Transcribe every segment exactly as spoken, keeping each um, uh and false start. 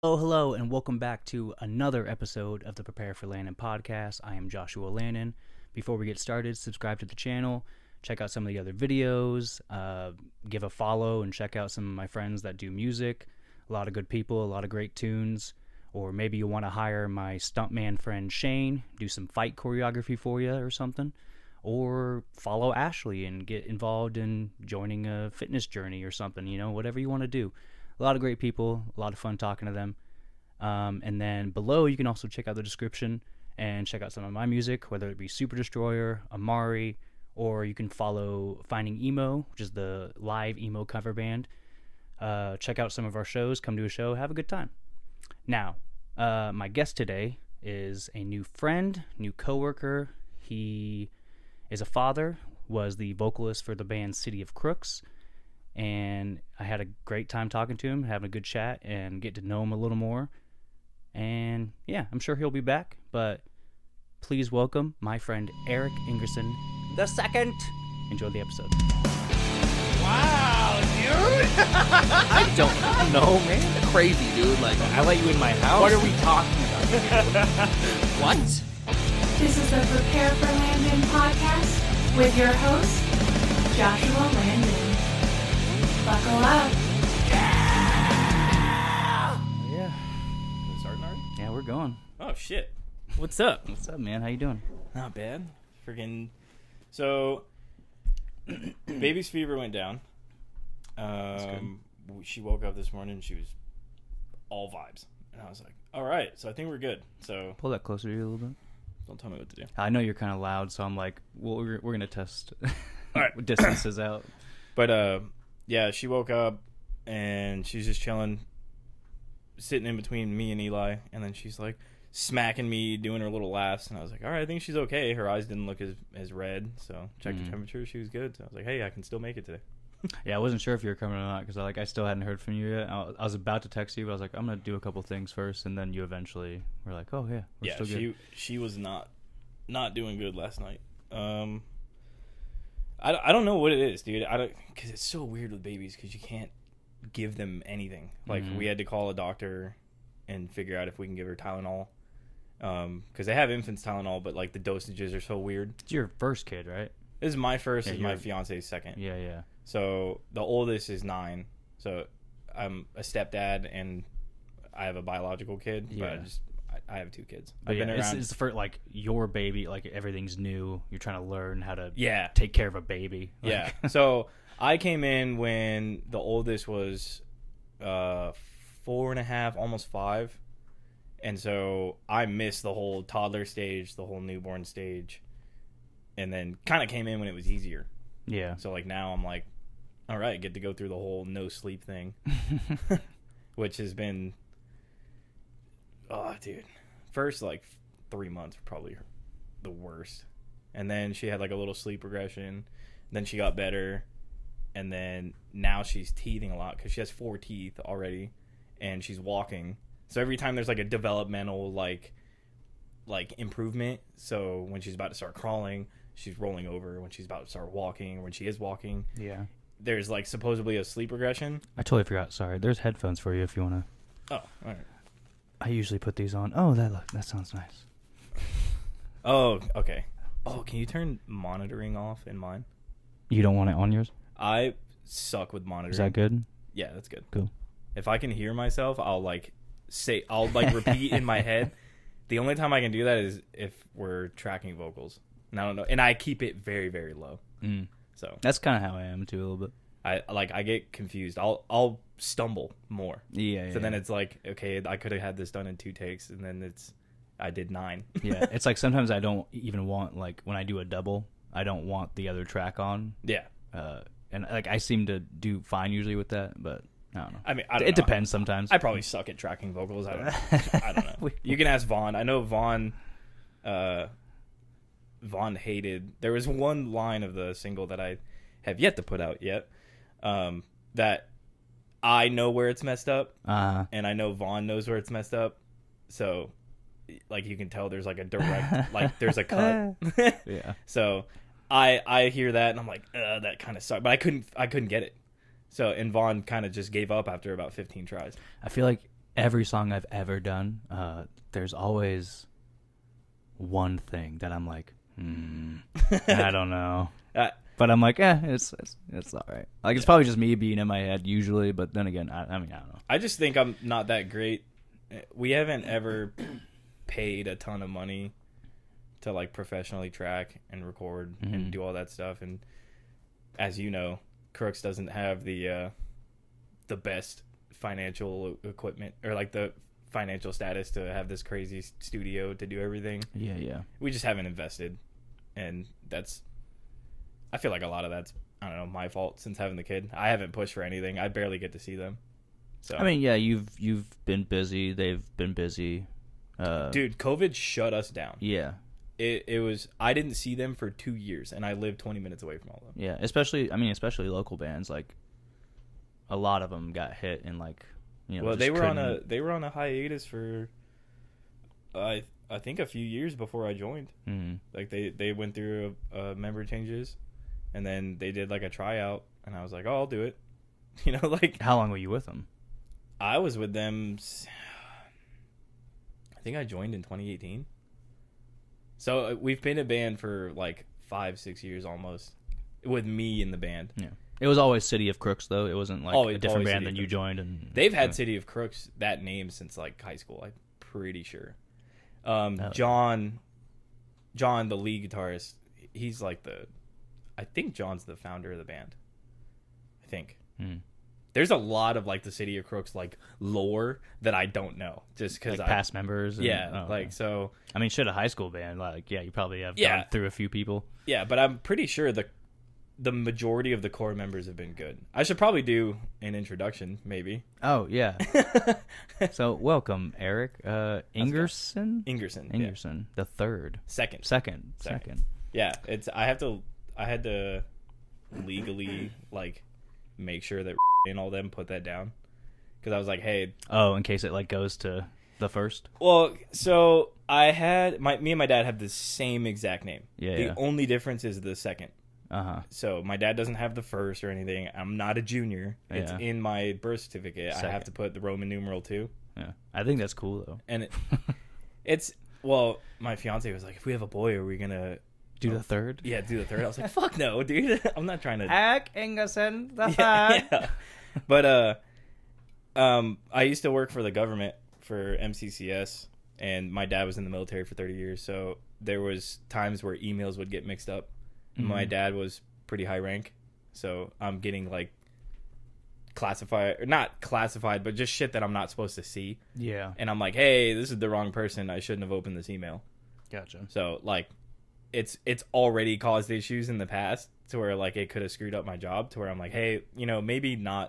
Oh, hello, and welcome back to another episode of the Prepare for Landon podcast. I am Joshua Landon. Before we get started, subscribe to the channel, check out some of the other videos, uh, give a follow, and check out some of my friends that do music. A lot of good people, a lot of great tunes. Or maybe you want to hire my stuntman friend Shane, do some fight choreography for you or something. Or follow Ashley and get involved in joining a fitness journey or something, you know, whatever you want to do. A lot of great people, a lot of fun talking to them. Um, and then below, you can also check out the description and check out some of my music, whether it be Super Destroyer, Amari, or you can follow Finding Emo, which is the live emo cover band. Uh, check out some of our shows, come to a show, have a good time. Now, uh, my guest today is a new friend, new coworker. He is a father, was the vocalist for the band City of Crooks. And I had a great time talking to him, having a good chat, and get to know him a little more. And yeah, I'm sure he'll be back, but please welcome my friend Eric Ingerson the second. Enjoy the episode. Wow, dude! I don't know, man. Crazy, dude. Like, I let you in my house. What are we talking about? What? This is the Prepare for Landon podcast with your host, Joshua Landon. Buckle up. Yeah. We starting already? Yeah, we're going. Oh, shit. What's up? What's up, man? How you doing? Not bad. Freaking. So, baby's fever went down. Um, she woke up this morning and she was all vibes. And I was like, all right, so I think we're good. So, Pull that closer to you a little bit. don't tell me what to do. I know you're kind of loud, so I'm like, well, we're, we're going to test All right. distances out. But, uh, yeah, she woke up and she's just chilling, sitting in between me and Eli. And then she's like smacking me, doing her little laughs. And I was like, all right, I think she's okay. Her eyes didn't look as, as red. So checked Mm. the temperature. She was good. So I was like, hey, I can still make it today. Yeah, I wasn't sure if you were coming or not because I, like, I still hadn't heard from you yet. I was, I was about to text you, but I was like, I'm going to do a couple things first. And then you eventually were like, oh, yeah, we're Yeah, still good. she she was not not doing good last night. Um, I, I don't know what it is, dude. I don't because it's so weird with babies because you can't give them anything. Like Mhm. we had to call a doctor and figure out if we can give her Tylenol. Um, because they have infants Tylenol, but like the dosages are so weird. It's your first kid, right? This is my first. Yeah, This is my you're- fiance's second. Yeah, yeah. So the oldest is nine. So I'm a stepdad and I have a biological kid. But I Yeah. just I, I have two kids. But I've yeah, been it's, around. it's for like your baby, like everything's new. You're trying to learn how to Yeah. take care of a baby. Like, Yeah. So I came in when the oldest was uh, four and a half, almost five. And so I missed the whole toddler stage, the whole newborn stage. And then kind of came in when it was easier. yeah. So like now I'm like, all right, get to go through the whole no sleep thing, which has been, oh, dude. First like three months were probably the worst. And then she had like a little sleep regression. Then she got better. And then now she's teething a lot because she has four teeth already. And she's walking. So every time there's like a developmental like like improvement. So when she's about to start crawling, she's rolling over. When she's about to start walking, or when she is walking, Yeah. there's like supposedly a sleep regression. I totally forgot. Sorry. There's headphones for you if you want to. Oh, all right. I usually put these on. Oh, that look, that sounds nice. Oh, okay. Oh, can you turn monitoring off in mine? You don't want it on yours? I suck with monitoring. Is that good? Yeah, that's good. Cool. If I can hear myself, I'll like say I'll like repeat in my head. The only time I can do that is if we're tracking vocals. And I don't know, and I keep it very very low. Mm. So That's kind of how I am too, a little bit. I like I get confused. I'll I'll stumble more. Yeah. yeah So then yeah. it's like, okay, I could have had this done in two takes, and then it's I did nine. yeah. It's like sometimes I don't even want, like, when I do a double, I don't want the other track on. Yeah. Uh, and like I seem to do fine usually with that, but I don't know. I mean, I don't It know. depends sometimes. I probably suck at tracking vocals. I don't, I don't know. We- You can ask Vaughn. I know Vaughn. Uh, Vaughn hated. There was one line of the single that I have yet to put out yet. Um, that I know where it's messed up, Uh, and I know Vaughn knows where it's messed up. So, like, you can tell there's like a direct, like there's a cut. yeah. So, I I hear that and I'm like, uh, that kind of sucked. But I couldn't I couldn't get it. So, and Vaughn kind of just gave up after about fifteen tries. I feel like every song I've ever done, uh, there's always one thing that I'm like, hmm, I don't know. Uh, But I'm like, eh, it's it's, it's all right. Like, it's probably just me being in my head usually, but then again, I, I mean, I don't know. I just think I'm not that great. We haven't ever paid a ton of money to like professionally track and record Mhm. and do all that stuff. And as you know, Crooks doesn't have the uh, the best financial equipment or like the financial status to have this crazy studio to do everything. Yeah, yeah. We just haven't invested, and that's. I feel like a lot of that's I don't know my fault since having the kid. I haven't pushed for anything. I barely get to see them. So I mean, yeah, you've you've been busy. They've been busy. Uh, dude, COVID shut us down. Yeah, It it was I didn't see them for two years, and I lived twenty minutes away from all of them. yeah. Especially, I mean, especially local bands. Like, a lot of them got hit and like, you know. Well, just they were on a couldn't- they were on a hiatus for, I I think a few years before I joined. Mhm. Like they they went through uh, member changes, and then they did like a tryout, and I was like, oh, I'll do it. You know, like How long were you with them? I was with them. s- I think I joined in twenty eighteen. So uh, we've been a band for like five, six years almost, with me in the band. Yeah, it was always City of Crooks though. It wasn't like Always- a different always band City than of you Crooks. joined. And They've had yeah. City of Crooks that name since like high school. I'm pretty sure. Um, Oh. John, John, the lead guitarist, he's like the, I think John's the founder of the band. I think. Hmm. There's a lot of like the City of Crooks like lore that I don't know just because like past members. And, yeah, oh, like okay. so I mean, shit, a high school band. Like, yeah, you probably have Yeah. gone through a few people. yeah, but I'm pretty sure the the majority of the core members have been good. I should probably do an introduction, maybe. Oh yeah. So welcome, Eric uh, Ingerson. Ingerson, yeah. Ingerson, the third, Second. second, Second. second. Yeah, it's I have to I had to legally like make sure that and all them put that down because I was like, hey, Oh, in case it like goes to the first. well, so I had my me and my dad have the same exact name. Yeah, The yeah. only difference is the second. Uh huh. So my dad doesn't have the first or anything. I'm not a junior. It's Yeah. in my birth certificate. I have Second. to put the Roman numeral two, Yeah, I think that's cool though. and it, it's well, my fiance was like, if we have a boy, are we gonna Do the third. yeah do the third? I was like, fuck no, dude. I'm not trying to. Eric Ingerson, the yeah, yeah. But uh, um, I used to work for the government for M C C S, and my dad was in the military for thirty years. So there was times where emails would get mixed up. My Mhm. dad was pretty high rank, so I'm getting like classified, or not classified, but just shit that I'm not supposed to see. Yeah, And I'm like, hey, this is the wrong person. I shouldn't have opened this email. gotcha. So like, it's it's already caused issues in the past to where like it could have screwed up my job. To where I'm like, hey, you know, maybe not.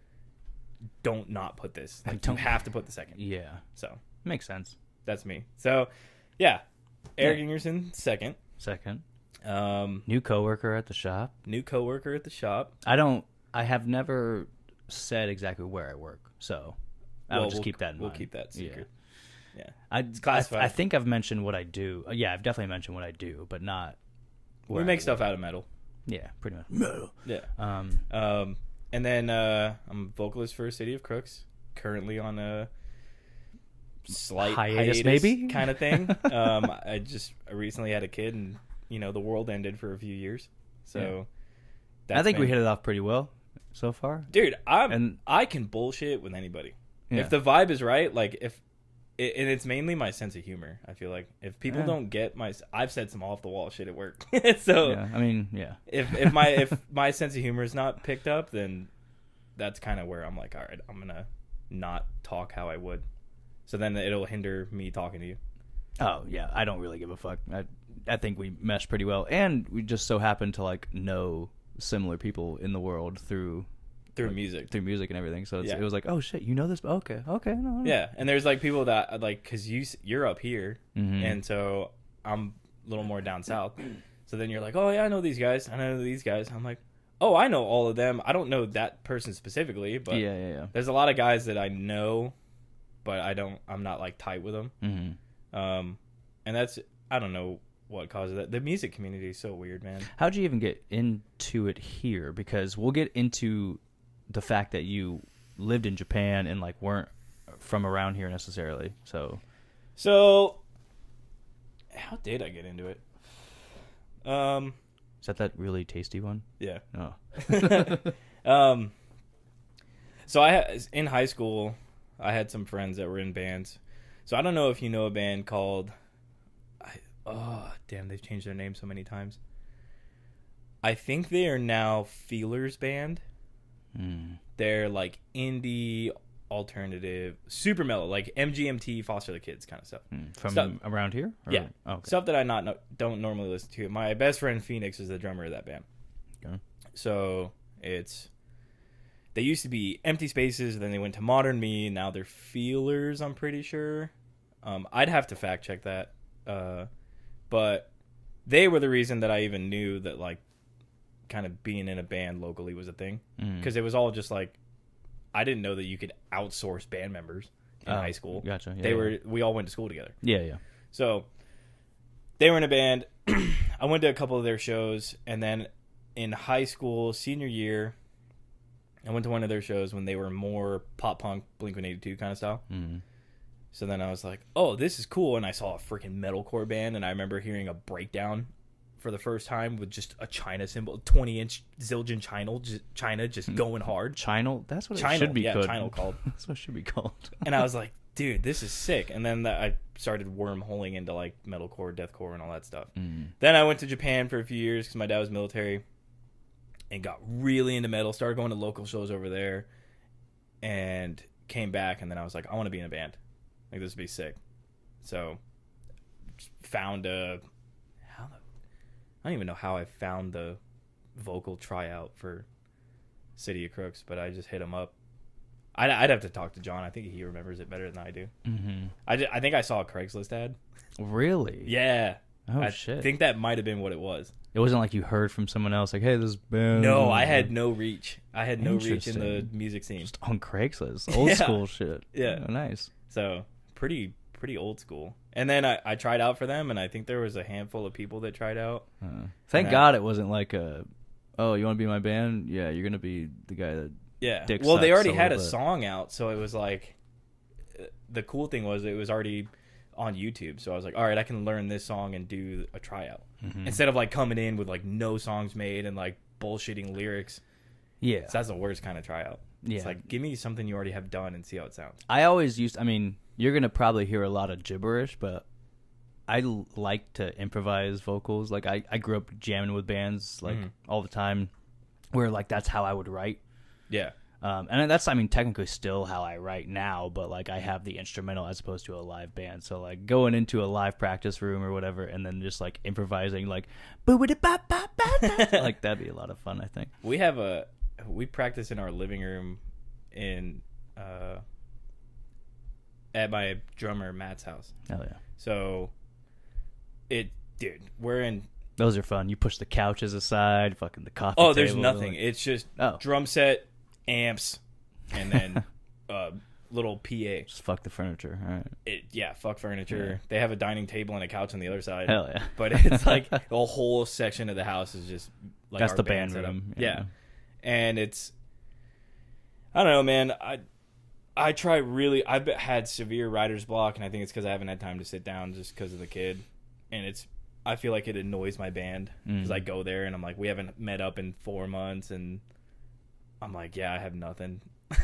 Don't not put this. Like, Don't- you have to put the second. Yeah, So makes sense. that's me. So yeah, Eric Yeah. Ingerson second. Second, Um, new coworker at the shop. new coworker at the shop. I don't. I have never said exactly where I work, so I Well, would just we'll- keep that in we'll mind. keep that secret. Yeah. I, classified. I, I think I've mentioned what I do. Uh, Yeah, I've definitely mentioned what I do, but not. We where make I stuff work. out of metal. Yeah, pretty much. Metal. Yeah. Um, Um, and then uh, I'm a vocalist for City of Crooks. Currently on a slight Hiatus, hiatus, maybe? kind of thing. um, I just I recently had a kid, and you know the world ended for a few years. So I think we been- hit it off pretty well so far. dude. I'm And- I can bullshit with anybody Yeah. if the vibe is right. Like if. It, and it's mainly my sense of humor. I feel like if people Yeah. don't get my, I've said some off the wall shit at work. so Yeah, I mean, yeah. if if my if my sense of humor is not picked up, then that's kind of where I'm like, all right, I'm gonna not talk how I would. So then it'll hinder me talking to you. Oh yeah, I don't really give a fuck. I I think we mesh pretty well, and we just so happen to like know similar people in the world through Through like, music. through music and everything. So it's, Yeah. it was like, oh shit, you know this? Okay, okay, no, no. Yeah, and there's like people that like because you s- you're up here, Mhm. and so I'm a little more down south. So then you're like, oh yeah, I know these guys. I know these guys. I'm like, oh, I know all of them. I don't know that person specifically, but yeah, yeah, yeah. there's a lot of guys that I know, but I don't. I'm not like tight with them. Mm-hmm. Um, and that's I don't know what causes that. The music community is so weird, man. How'd you even get into it here? Because we'll get into the fact that you lived in Japan and like weren't from around here necessarily. So, So, how did I get into it? Um, is that that really tasty one? yeah. Oh, um, so I ha- in high school, I had some friends that were in bands. So I don't know if you know a band called. I, oh damn! They've changed their name so many times. I think they are now Feelers Band. mm. They're like indie alternative, super mellow, like M G M T, Foster the Kids kind of stuff. Mm. From Stuff- around here. Or- Yeah. oh, okay. Stuff that I not no, don't normally listen to. My best friend Phoenix is the drummer of that band. Okay. So it's they used to be Empty Spaces, then they went to Modern Me. Now they're Feelers. I'm pretty sure. Um, I'd have to fact check that, uh, but they were the reason that I even knew that like kind of being in a band locally was a thing, because Mm. it was all just like I didn't know that you could outsource band members in Oh, high school. Gotcha. Yeah, They yeah. were we all went to school together. Yeah, yeah. So they were in a band. I went to a couple of their shows, and then in high school, senior year, I went to one of their shows when they were more pop punk, Blink one eighty-two kind of style. Mm. So then I was like, oh, this is cool. And I saw a freaking metalcore band, and I remember hearing a breakdown for the first time with just a China symbol, twenty inch Zildjian China, just, China just going hard. Chinal? That's what it Chinal, should be yeah, called. Chinal called. That's what it should be called. And I was like, dude, this is sick. And then that, I started wormholing into like metalcore, deathcore, and all that stuff. Mm. Then I went to Japan for a few years because my dad was military, and got really into metal. Started going to local shows over there, and came back. And then I was like, I want to be in a band. Like, this would be sick. So found a how the I don't even know how I found the vocal tryout for City of Crooks, but I just hit him up. I'd, I'd have to talk to John. I think he remembers it better than I do. Mm-hmm. I, ju- I think I saw a Craigslist ad. Really? Yeah. Oh, I shit. think that might have been what it was. It wasn't like you heard from someone else, like, hey, this band. No, I had no reach. I had no reach in the Interesting. music scene. Just on Craigslist. Old Yeah. school shit. Yeah. Oh, nice. So pretty pretty old school. And then I, I tried out for them, and I think there was a handful of people that tried out. Uh, thank And I- God it wasn't like a, oh, you want to be my band? Yeah, you're going to be the guy that. Yeah. Dick well, they sucks already a had a little bit. song out, so it was like uh, the cool thing was it was already on YouTube. So I was like, all right, I can learn this song and do a tryout Mhm. instead of like coming in with like no songs made and like bullshitting lyrics. Yeah. So that's the worst kind of tryout. Yeah. It's like, give me something you already have done and see how it sounds. I always used, I mean, you're going to probably hear a lot of gibberish, but I l- like to improvise vocals. Like, I, I grew up jamming with bands, like, Mhm. all the time, where, like, that's how I would write. Yeah. Um, and that's, I mean, technically still how I write now, but, like, I have the instrumental as opposed to a live band. So, like, going into a live practice room or whatever and then just, like, improvising, like, boo-ba-da-ba-ba-ba-ba, like, that'd be a lot of fun, I think. We have a we practice in our living room in uh at my drummer Matt's house. Hell yeah. So it dude, we're in Those are fun. You push the couches aside, fucking the coffee Oh, there's table, nothing. like- It's just Oh. drum set, amps, and then uh little P A. Just fuck the furniture. All right. It, yeah, fuck furniture. Yeah. They have a dining table and a couch on the other side. Hell yeah. But it's like a whole section of the house is just like That's our the band setup. room. Yeah. And it's I don't know, man. I I try really I've had severe writer's block, and I think it's because I haven't had time to sit down just because of the kid. And it's I feel like it annoys my band because Mm. I go there and I'm like, we haven't met up in four months, and I'm like, yeah, I have nothing.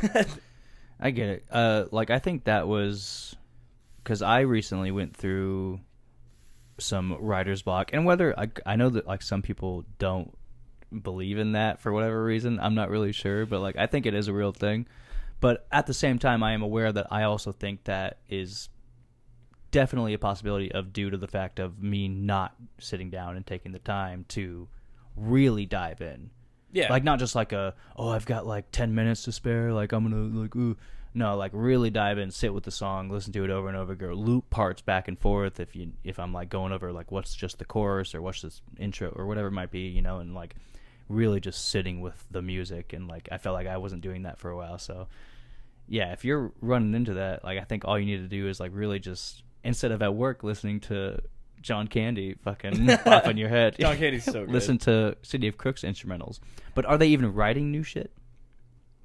I get it. Uh, like, I think that was because I recently went through some writer's block, and whether I, I know that like some people don't believe in that for whatever reason, I'm not really sure, but like I think it is a real thing. But at the same time, I am aware that I also think that is definitely a possibility of due to the fact of me not sitting down and taking the time to really dive in. Yeah. Like, not just like a, oh, I've got like ten minutes to spare, like I'm gonna like ooh. No, like really dive in, sit with the song, listen to it over and over, go loop parts back and forth if you if I'm like going over like what's just the chorus or what's this intro or whatever it might be, you know, and like really just sitting with the music. And like I felt like I wasn't doing that for a while. So yeah, if you're running into that, like I think all you need to do is like really just, instead of at work listening to John Candy fucking off in your head, John Candy's so good. listen to City of Crooks instrumentals. But are they even writing new shit?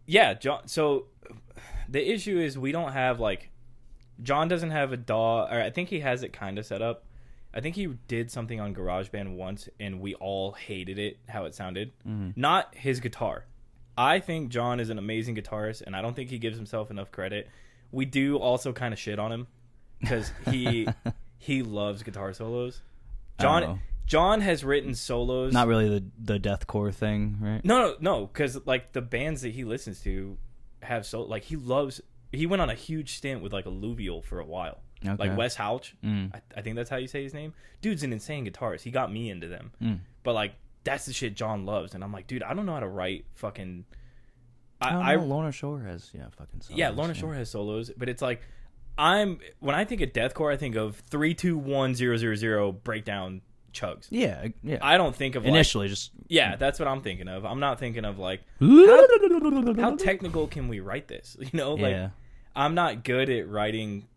Yeah, John. So the issue is we don't have like John doesn't have a D A W, or I think he has it kind of set up. I think he did something on GarageBand once, and we all hated it how it sounded. Mm. Not his guitar. I think John is an amazing guitarist, and I don't think he gives himself enough credit. We do also kind of shit on him because he he loves guitar solos. John Oh. John has written solos. Not really the the deathcore thing, right? No, no, no, because like the bands that he listens to have so like he loves. He went on a huge stint with like Alluvial for a while, Okay. like Wes Houch. Mm. I, I think that's how you say his name. Dude's an insane guitarist. He got me into them, Mm. but like that's the shit John loves, and I'm like, dude, I don't know how to write fucking. I, Oh, I no, Lorna Shore has yeah fucking solos, yeah, Lorna Shore has solos, but it's like I'm when I think of deathcore, I think of three, two, one, zero, zero, zero breakdown chugs. Yeah, yeah. I don't think of like, Initially, just yeah, that's what I'm thinking of. I'm not thinking of like how, how technical can we write this? You know, like yeah. I'm not good at writing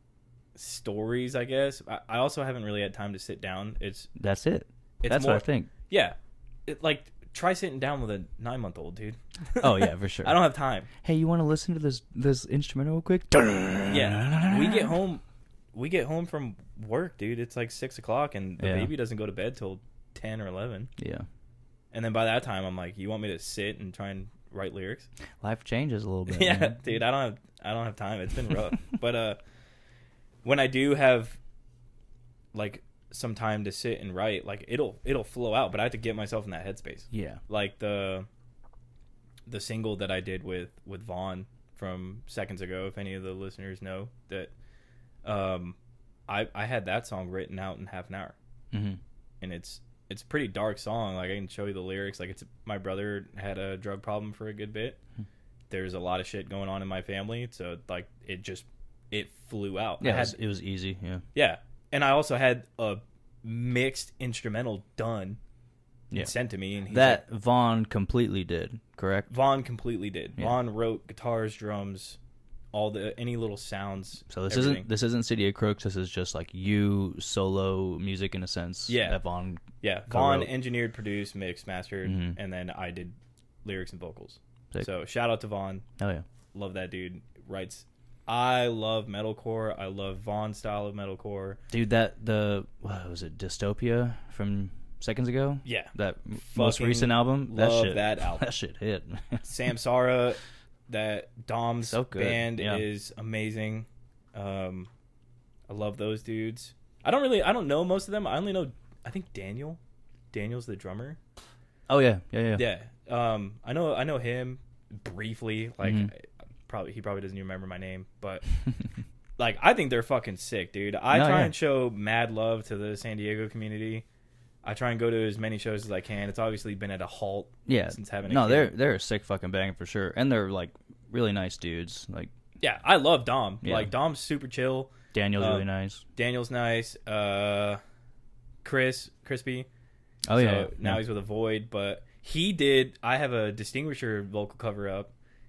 stories. I guess I, I also haven't really had time to sit down. It's That's it. it's That's more, what I think. Yeah, it, like try sitting down with a nine month old dude. Oh yeah, for sure. I don't have time. Hey, you want to listen to this this instrumental real quick? Yeah, we get home. We get home from work, dude. It's like six o'clock, and the Yeah. baby doesn't go to bed till ten or eleven. Yeah. And then by that time, I'm like, "You want me to sit and try and write lyrics?" Life changes a little bit. Yeah, man. dude. I don't have. I don't have time. It's been rough. But uh, when I do have, like, some time to sit and write, like it'll it'll flow out. But I have to get myself in that headspace. Yeah. Like the the single that I did with with Vaughn from seconds ago. If any of the listeners know that. Um, I I had that song written out in half an hour, Mm-hmm. and it's it's a pretty dark song. Like I can show you the lyrics. Like it's my brother had a drug problem for a good bit. There's a lot of shit going on in my family, so like it just it flew out. Yeah, I it, was, had, it was easy. Yeah. yeah, and I also had a mixed instrumental done and Yeah. sent to me, and he's That like, Vaughn completely did, correct? Vaughn completely did. Yeah. Vaughn wrote guitars, drums, all the any little sounds. So this everything. isn't this isn't City of Crooks. This is just like you solo music in a sense. Yeah. That Vaughn. Yeah, Vaughn co-wrote. engineered, produced, mixed, mastered, Mhm. and then I did lyrics and vocals. Sick. So shout out to Vaughn. Oh yeah. Love that dude. Writes. I love metalcore. I love Vaughn's style of metalcore. Dude, that the what was it? Dystopia from seconds ago. Yeah, That most Fucking recent album. That love shit. that album. That shit hit. Samsara, that Dom's So good, band yeah. is amazing. Um, I love those dudes. I don't really. I don't know most of them. I only know. I think Daniel. Daniel's the drummer. Oh yeah, yeah, yeah. Yeah. Um, I know. I know him briefly. Like, Mhm. I- probably he probably doesn't even remember my name, but like, I think they're fucking sick, dude. I No, try yeah. and show mad love to the San Diego community. I try and go to as many shows as I can. It's obviously been at a halt Yeah. since having a No, kid. they're they're a sick fucking band for sure, and they're like really nice dudes. Like Yeah, I love Dom. Yeah. Like, Dom's super chill. Daniel's Um, really nice. Daniel's nice. Uh, Chris, Crispy. Oh So yeah. now yeah. he's with a Void, but he did. I have a Distinguisher vocal cover up.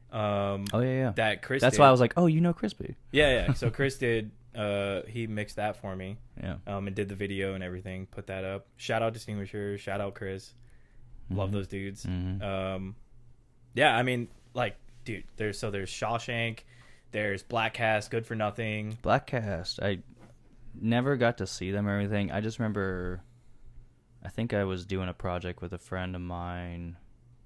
Um, Oh yeah, yeah. that Chris. That's did. why I was like, oh, you know Crispy. Yeah, yeah. So Chris did. Uh, he mixed that for me. Yeah. Um, and did the video and everything. Put that up. Shout out Distinguisher. Shout out Chris. Love Mhm. those dudes. Mhm. Um, yeah. I mean, like, dude. There's so there's Shawshank. There's Black Cast. Good for Nothing. Black Cast. I never got to see them or anything. I just remember. I think I was doing a project with a friend of mine.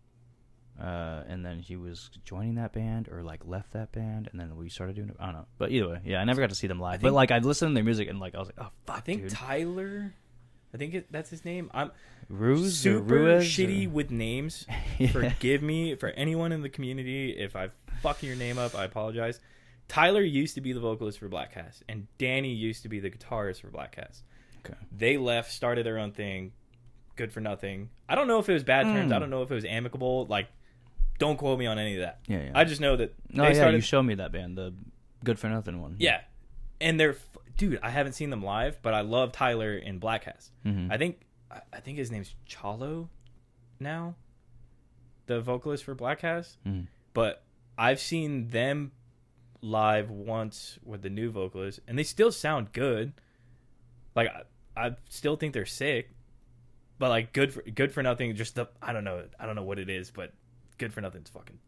Uh, and then he was joining that band or like left that band, and then we started doing it. I don't know, but either way, yeah, I never got to see them live. but think- like I'd listen to their music and like I was like, oh fuck, I think dude. Tyler. I think it, that's his name. I'm Ruse or super Ruiz shitty or- with names. Yeah. Forgive me for anyone in the community if I fuck your name up. I apologize. Tyler used to be the vocalist for Black Cast, and Danny used to be the guitarist for Black Cast. Okay. They left, started their own thing. Good for Nothing. I don't know if it was bad terms. Mm. I don't know if it was amicable. Like, don't quote me on any of that. Yeah, yeah. I just know that No, they yeah, started. you showed me that band, the Good for Nothing one. Yeah, and they're f- dude. I haven't seen them live, but I love Tyler in Black Cast. Mhm. I think I I think his name's Chalo now, the vocalist for Black Cast. Mhm. But I've seen them live once with the new vocalist, and they still sound good. Like I, I still think they're sick, but like good for good for nothing. Just the I don't know I don't know what it is, but Good for Nothing's fucking dope.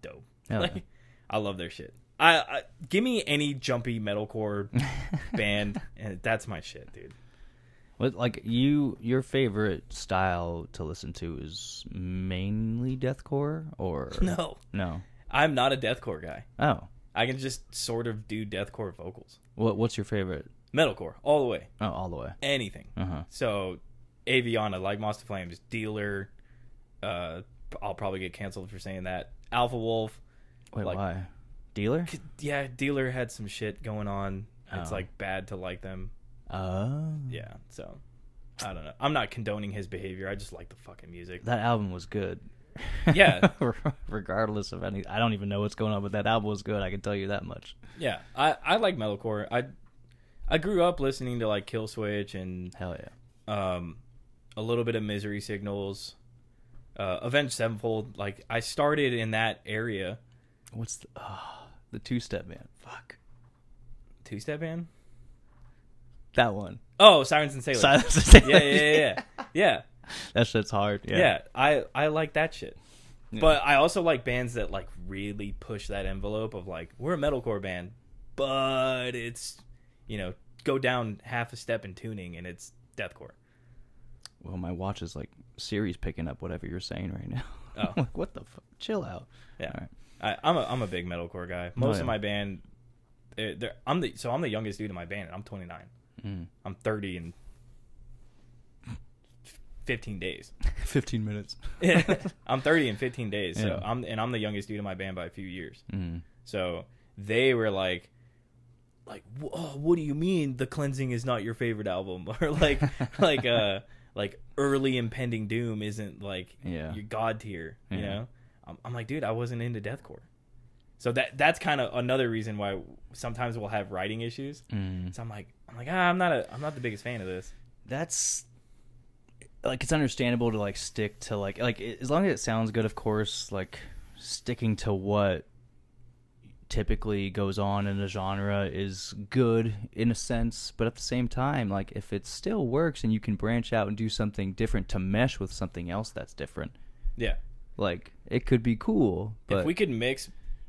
Hell like, yeah. I love their shit. I, I give me any jumpy metalcore band, and that's my shit, dude. What, like you, your favorite style to listen to is mainly deathcore, or No, no? I'm not a deathcore guy. Oh, I can just sort of do deathcore vocals. what what's your favorite? Metalcore, all the way. Oh, all the way. Anything. Uh huh. So, Aviana, like Moss to Flames, Dealer. Uh, I'll probably get canceled for saying that. Alpha Wolf. Wait, Like- why? Dealer? Yeah, Dealer had some shit going on. It's Oh. like bad to like them. Oh, Yeah, so I don't know. I'm not condoning his behavior. I just like the fucking music. that album was good. Yeah. Regardless of any, I don't even know what's going on, but that album was good. I can tell you that much. Yeah, I, I like metalcore. I I grew up listening to like Killswitch and Hell yeah. um a little bit of Misery Signals, uh, Avenged Sevenfold. Like I started in that area. What's the oh, the two step man? Fuck Two Step Band. that one. Oh, Sirens and Sailors. Silence. yeah, yeah, yeah, yeah. Yeah. That shit's hard. Yeah, Yeah. I I like that shit. Yeah. But I also like bands that like really push that envelope of like we're a metalcore band, but it's you know go down half a step in tuning and it's deathcore. Well, my watch is like Siri's picking up whatever you're saying right now. Oh. I'm like, what the fuck? Chill out. Yeah, All right. I, I'm a I'm a big metalcore guy. Most yeah. of my band, they're, they're, I'm the so I'm the youngest dude in my band. And I'm twenty-nine. Mm. I'm thirty in fifteen days. Fifteen minutes. I'm thirty in fifteen days. So Yeah. I'm and I'm the youngest dude in my band by a few years. Mm. So they were like, like, "Whoa, what do you mean the Cleansing is not your favorite album? Or like, like, uh, like early impending doom isn't like Yeah. your god tier, you Yeah. know? I'm, I'm like, dude, I wasn't into deathcore. So that that's kind of another reason why sometimes we'll have writing issues. Mm. So I'm like, I'm like, ah, I'm not a, I'm not the biggest fan of this. That's like it's understandable to like stick to like like as long as it sounds good, of course. Like sticking to what typically goes on in a genre is good in a sense, but at the same time, like if it still works and you can branch out and do something different to mesh with something else that's different, Yeah. like it could be cool. But If we could mix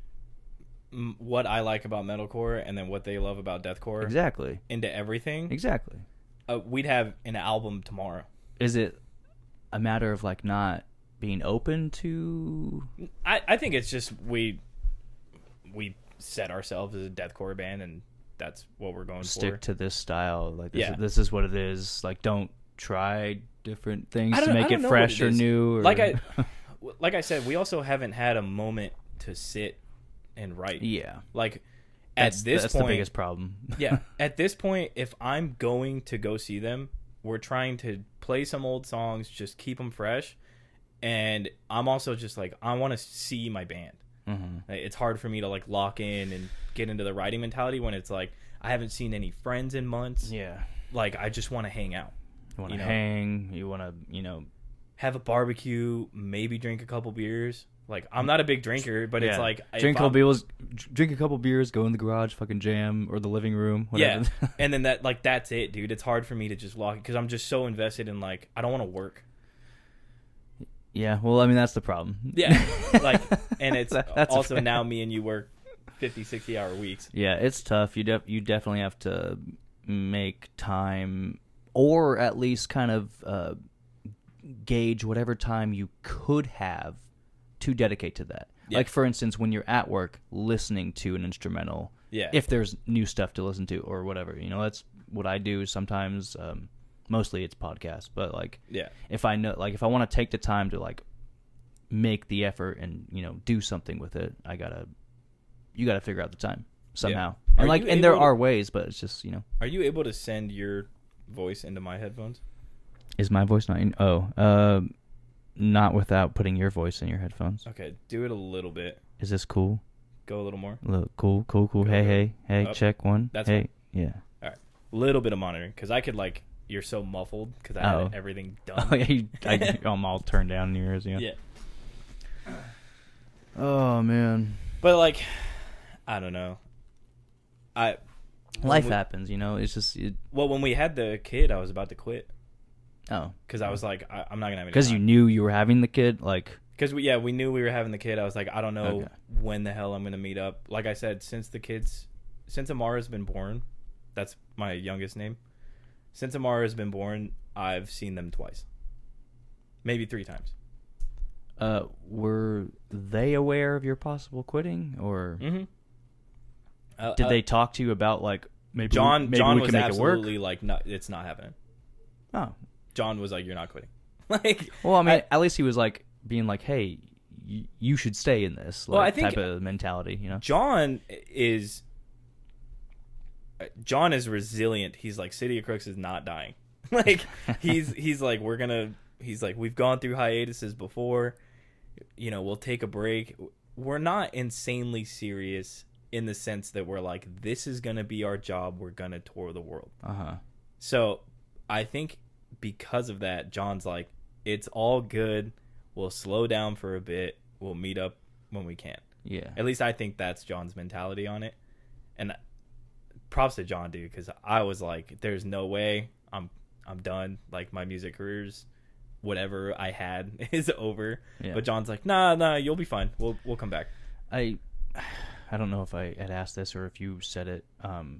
m- what I like about metalcore and then what they love about deathcore exactly, into everything, exactly. uh, we'd have an album tomorrow. Is it a matter of like not being open to? I, I think it's just we we set ourselves as a deathcore band and that's what we're going Stick for. to this style, like this, Yeah. is, this is what it is. Like, don't try different things I to don't- make I don't it know fresh what or it is. new. Or... Like I like I said, we also haven't had a moment to sit and write. yeah, Like at that's, this that's point, the biggest problem. yeah, at this point, if I'm going to go see them, we're trying to play some old songs, just keep them fresh. And I'm also just like, I want to see my band. hmm It's hard for me to like lock in and get into the writing mentality when it's like I haven't seen any friends in months. Yeah, Like I just want to hang out, you want to you know? hang. You want to, you know, have a barbecue, maybe drink a couple beers. Like I'm not a big drinker, but it's yeah. like if drink a couple I'm- beers, drink a couple beers, go in the garage, fucking jam, or the living room. Whatever. Yeah, and then that like that's it, dude. It's hard for me to just lock it because I'm just so invested in like I don't want to work. yeah. Well, I mean, that's the problem. Yeah, like, and it's That- that's also fair. now me and you work fifty, sixty hour weeks. Yeah, it's tough. You def- you definitely have to make time, or at least kind of uh, gauge whatever time you could have to dedicate to that. Yeah. Like for instance, when you're at work listening to an instrumental, Yeah, if there's new stuff to listen to or whatever, you know, that's what I do sometimes. Um, mostly it's podcasts, but like yeah, if I know, like if I want to take the time to like make the effort and you know do something with it, I gotta, you gotta figure out the time somehow. Are And like, you and there able to- are ways, but it's just you know, Are you able to send your voice into my headphones? is my voice not in? Oh, uh, not without putting your voice in your headphones. Okay, do it a little bit. Is this cool? Go a little more. Look, cool, cool, cool. Go, hey, go. hey, hey, Up. check one. That's hey, yeah. Little bit of monitoring because I could like you're so muffled because I Oh. had everything done. Oh yeah, you, I, I'm all turned down in yours. Yeah. Yeah, Oh man, but like I don't know. I life when we- happens. You know, it's just it, Well, when we had the kid, I was about to quit oh, because I was like, I, I'm not gonna have any. because you time. knew you were having the kid. Like Because we, yeah, we knew we were having the kid. I was like, I don't know Okay. when the hell I'm going to meet up. Like I said, since the kids, since Amara's been born, that's my youngest name. Since Amara's been born, I've seen them twice. Maybe three times. Uh, were they aware of your possible quitting, or Mm-hmm. Uh, did uh, they talk to you about like maybe John, we, maybe John we was can make it work? absolutely like, no, it's not happening. Oh, John was like, you're not quitting. Like, well, I mean, I- at least he was like being like, hey, y- you should stay in this like, Well, I think- type of mentality, you know? John is John is resilient. He's like, City of Crooks is not dying. Like he's he's like, we're gonna he's like, we've gone through hiatuses before, you know, we'll take a break. We're not insanely serious in the sense that we're like, this is gonna be our job, we're gonna tour the world. Uh huh. So I think because of that, John's like, it's all good, we'll slow down for a bit, we'll meet up when we can. Yeah. At least I think that's John's mentality on it. And props to John, dude, because I was like, there's no way I'm I'm done. Like, my music career's whatever I had is over. Yeah. But John's like, nah, nah, you'll be fine. We'll we'll come back. I I don't know if I had asked this or if you said it. Um,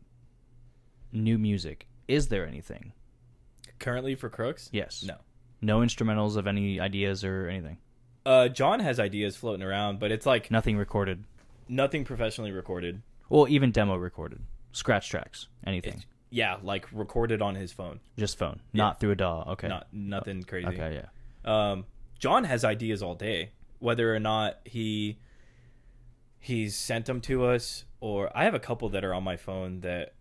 new music. Is there anything? Currently for Crooks? Yes. No. No instrumentals of any ideas or anything. Uh, John has ideas floating around, but it's like Nothing recorded. nothing professionally recorded. Well, even demo recorded. Scratch tracks. Anything. It's, yeah, like recorded on his phone. Just phone. Yeah. Not through a D A W. Okay. Not nothing crazy. Okay. Yeah. Um, John has ideas all day, whether or not he he's sent them to us, or I have a couple that are on my phone that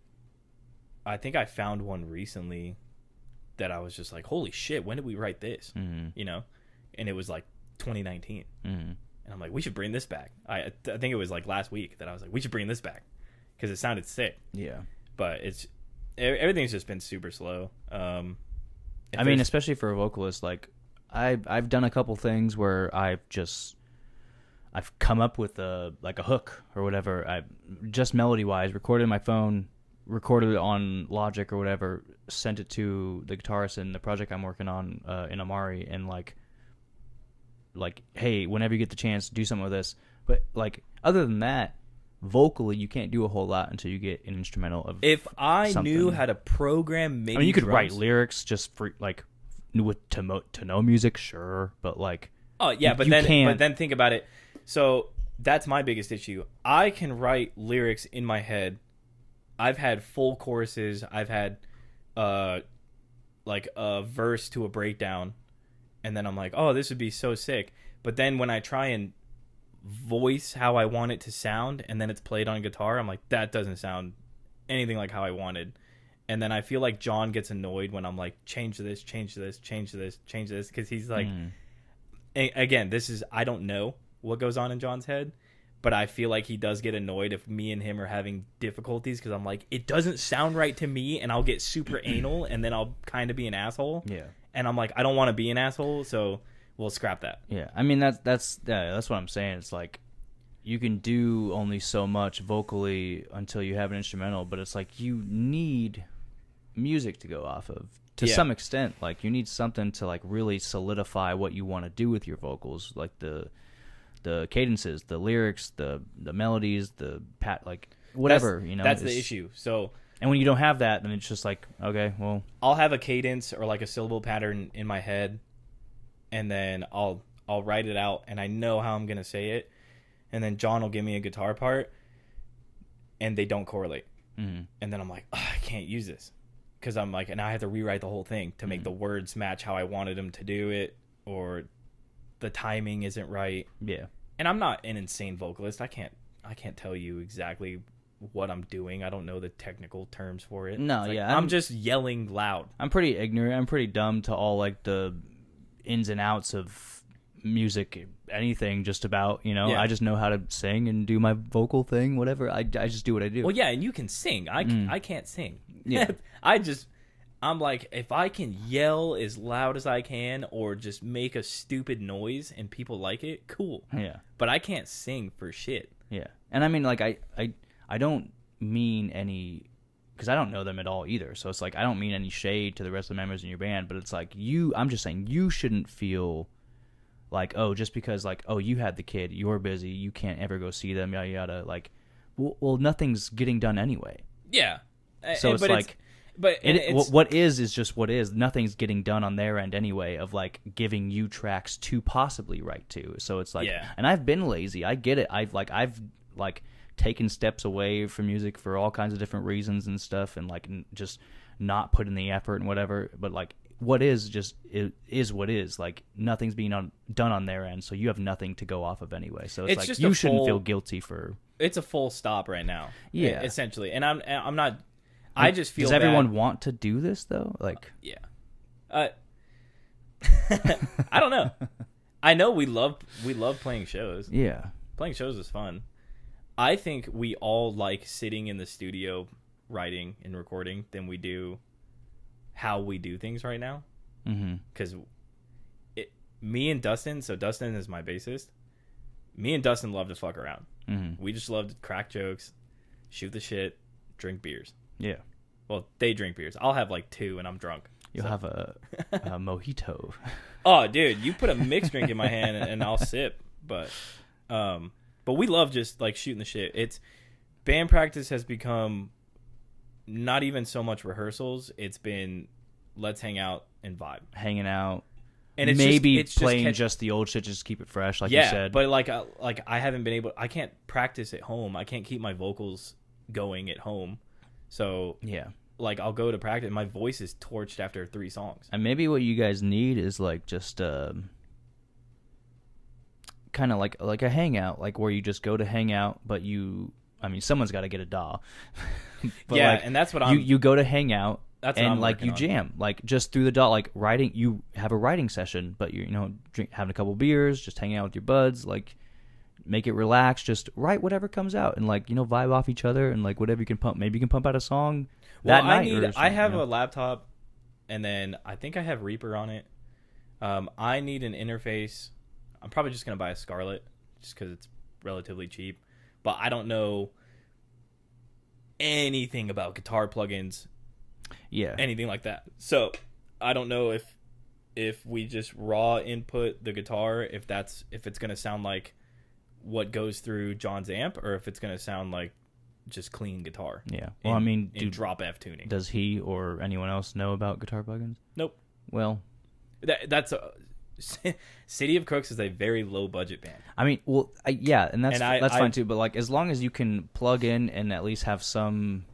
I think I found one recently that I was just like, holy shit, when did we write this? Mm-hmm. You know, and it was like twenty nineteen, Mm-hmm. and I'm like, we should bring this back. I I think it was like last week that I was like, we should bring this back because it sounded sick, Yeah. but it's e- everything's just been super slow. Um, if I mean, there's- especially for a vocalist, like I've I've done a couple things where I've just I've come up with a like a hook or whatever. I just melody wise recorded my phone, recorded it on Logic or whatever, sent it to the guitarist in the project I'm working on uh, in Amari, and like like hey, whenever you get the chance, do something with this. But like other than that, vocally you can't do a whole lot until you get an instrumental of. If I something. knew how to program MIDI I mean, you could drums, write lyrics just for like with to mo- to know music, sure, but like Oh yeah, but you then can't- but then think about it. So that's my biggest issue. I can write lyrics in my head. I've had full choruses. I've had uh like a verse to a breakdown, and then I'm like, oh, this would be so sick. But then when I try and voice how I want it to sound, and then it's played on guitar, I'm like, that doesn't sound anything like how I wanted. And then I feel like John gets annoyed when I'm like, change this, change this, change this, change this, because he's like, mm, a- again, this is, I don't know what goes on in John's head, but I feel like he does get annoyed if me and him are having difficulties, because I'm like, it doesn't sound right to me, and I'll get super anal, and then I'll kind of be an asshole. yeah, And I'm like, I don't want to be an asshole, so we'll scrap that. yeah. I mean that's that's yeah, that's what I'm saying. It's like you can do only so much vocally until you have an instrumental, but it's like you need music to go off of to Yeah. some extent. Like you need something to like really solidify what you want to do with your vocals, like the the cadences, the lyrics, the the melodies, the pat, like whatever. That's, you know, that's the it's- issue. So And when you don't have that, then it's just like, okay, well, I'll have a cadence or like a syllable pattern in my head, and then I'll I'll write it out, and I know how I'm gonna say it, and then John will give me a guitar part, and they don't correlate, mm, and then I'm like, oh, I can't use this, because I'm like, and I have to rewrite the whole thing to make Mhm. the words match how I wanted them to do it, or the timing isn't right, yeah, and I'm not an insane vocalist. I can't I can't tell you exactly what I'm doing. I don't know the technical terms for it. No, It's like, yeah, I'm I'm- just yelling loud. I'm pretty ignorant. I'm pretty dumb to all like the ins and outs of music, anything just about, you know. Yeah. I just know how to sing and do my vocal thing, whatever. I, I just do what I do. Well, yeah, and you can sing. I, Mm. I can't sing. Yeah. I just, I'm like, if I can yell as loud as I can or just make a stupid noise and people like it, cool. Yeah, But I can't sing for shit. yeah. And I mean, like, I, I, I don't mean any, because I don't know them at all either. So it's like, I don't mean any shade to the rest of the members in your band, but it's like, you, I'm just saying, you shouldn't feel like, oh, just because like, oh, you had the kid, you're busy, you can't ever go see them, yada yada. Like, well, well nothing's getting done anyway. Yeah. So And- it's but like, it's, but and it, it's, what is is just what is. Nothing's getting done on their end anyway. Of like giving you tracks to possibly write to. So it's like, Yeah. and I've been lazy. I get it. I've like I've like taken steps away from music for all kinds of different reasons and stuff, and like n- just not put in the effort and whatever. But like, what is just it is what is. Like nothing's being on, done on their end, so you have nothing to go off of anyway. So it's, It's like just you a shouldn't full- feel guilty for. it's a full stop right now. Yeah. Essentially. And I'm I'm not I just feel Does everyone bad. want to do this though? Like, Yeah. Uh, I don't know. I know we love we love playing shows. yeah, Playing shows is fun. I think we all like sitting in the studio writing and recording than we do how we do things right now. mm-hmm. Because it, me and Dustin, so Dustin is my bassist. Me and Dustin love to fuck around. Mm-hmm. We just love to crack jokes, shoot the shit, drink beers. yeah. Well, they drink beers. I'll have like two and I'm drunk. You'll So- have a, a mojito. Oh, dude, you put a mixed drink in my hand and, and I'll sip. But, um, but we love just like shooting the shit. It's band practice has become not even so much rehearsals. It's been let's hang out and vibe. Hanging out, And it's maybe just, it's playing just, just, the old shit, just keep it fresh, like yeah, you said. but like uh, like I haven't been able. I can't practice at home. I can't keep my vocals going at home. So yeah, like I'll go to practice. My voice is torched after three songs. and maybe what you guys need is like just um, kind of like like a hangout, like where you just go to hang out, but you, I mean, someone's got to get a D A W. But yeah, like, and that's what you I'm. you go to hang out. That's what and I'm like working you on. jam, like just through the dot, like writing. You have a writing session, but you're you know drink, having a couple beers, just hanging out with your buds, like make it relax. Just write whatever comes out, and like you know vibe off each other, and like whatever you can pump. Maybe you can pump out a song Well, that I night. need. or I something, have you know? a laptop, and then I think I have Reaper on it. Um, I need an interface. I'm probably just gonna buy a Scarlett, just because it's relatively cheap. But I don't know anything about guitar plugins, yeah. anything like that. So I don't know if if we just raw input the guitar, if that's if it's gonna sound like what goes through John's amp, or if it's gonna sound like just clean guitar. Yeah. Well, in- I mean, in do, drop F tuning. does he or anyone else know about guitar plugins? Nope. Well, That, that's a, City of Crooks is a very low budget band. I mean, well, I, yeah, and that's And I- that's I- fine too. But like, as long as you can plug in and at least have some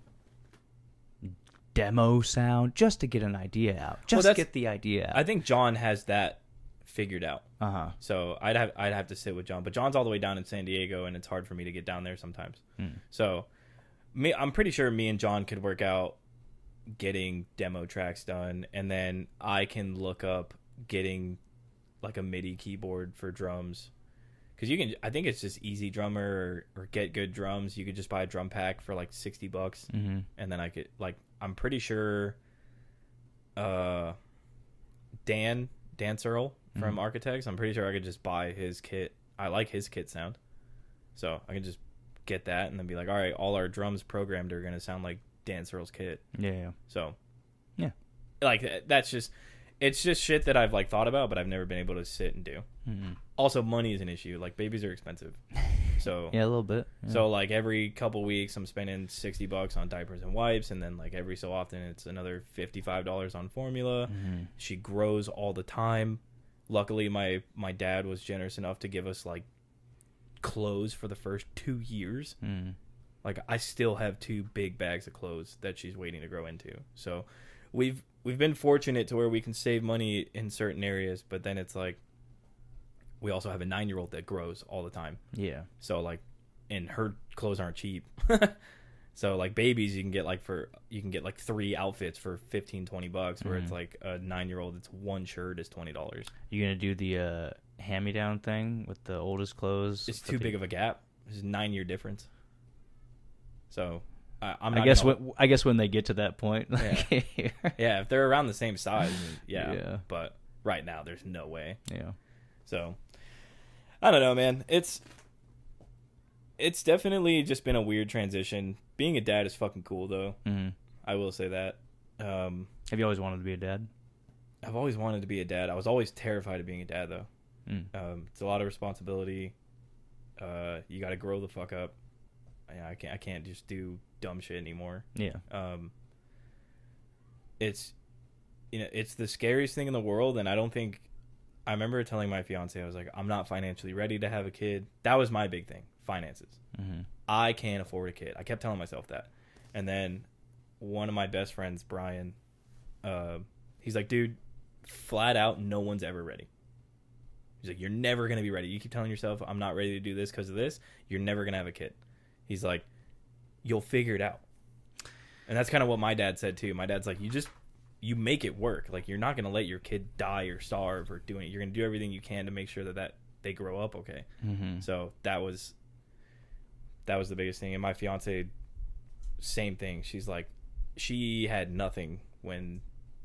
demo sound, just to get an idea out, just that's- get the idea out. I think John has that figured out. Uh huh. So I'd have I'd have to sit with John, but John's all the way down in San Diego, and it's hard for me to get down there sometimes. Hmm. So me, I'm pretty sure me and John could work out getting demo tracks done, and then I can look up getting like a MIDI keyboard for drums. Because you can, I think it's just Easy Drummer or, or Get Good Drums. You could just buy a drum pack for like sixty bucks, Mm-hmm. and then I could like I'm pretty sure uh Dan Dan Searle from Mhm. Architects, I'm pretty sure I could just buy his kit. I like his kit sound, so I can just get that and then be like, all right, all our drums programmed are gonna sound like Dan Searle's kit. Yeah, yeah. So Yeah. like that- that's just it's just shit that I've like thought about, but I've never been able to sit and do. Mm-hmm. Also, money is an issue. Like babies are expensive, so Yeah, a little bit. Yeah. so like every couple weeks, I'm spending sixty bucks on diapers and wipes, and then like every so often, it's another fifty-five dollars on formula. Mhm. She grows all the time. Luckily, my my dad was generous enough to give us like clothes for the first two years. Mm. Like I still have two big bags of clothes that she's waiting to grow into. So we've we've been fortunate to where we can save money in certain areas, but then it's like we also have a nine-year-old that grows all the time. Yeah. So like, and her clothes aren't cheap. So like babies, you can get like for you can get like three outfits for fifteen, twenty bucks. Where Mhm. it's like a nine-year-old, it's one shirt is twenty dollars. You gonna do the uh, hand-me-down thing with the oldest clothes? It's for too the- big of a gap. There's a nine-year difference. So I, I'm I not guess gonna, when I guess when they get to that point. Yeah. yeah, if they're around the same size, then yeah. Yeah. But right now, there's no way. yeah. So I don't know, man. It's it's definitely just been a weird transition. Being a dad is fucking cool, though. Mm-hmm. I will say that. Um, Have you always wanted to be a dad? I've always wanted to be a dad. I was always terrified of being a dad, though. Mm. Um, it's a lot of responsibility. Uh, you got to grow the fuck up. I, I can't. I can't just do dumb shit anymore. Yeah. Um, it's, you know, it's the scariest thing in the world, and I don't think. I remember telling my fiance, I was like, I'm not financially ready to have a kid. That was my big thing, finances. Mm-hmm. I can't afford a kid. I kept telling myself that. And then one of my best friends, Brian, uh, he's like, dude, flat out, no one's ever ready. He's like, you're never going to be ready. You keep telling yourself, I'm not ready to do this because of this. You're never going to have a kid. He's like, you'll figure it out. And that's kind of what my dad said, too. My dad's like, you just, you make it work. Like, you're not going to let your kid die or starve or doing it. You're going to do everything you can to make sure that, that they grow up okay. Mm-hmm. So that was, that was the biggest thing. And my fiance, same thing. She's like, she had nothing when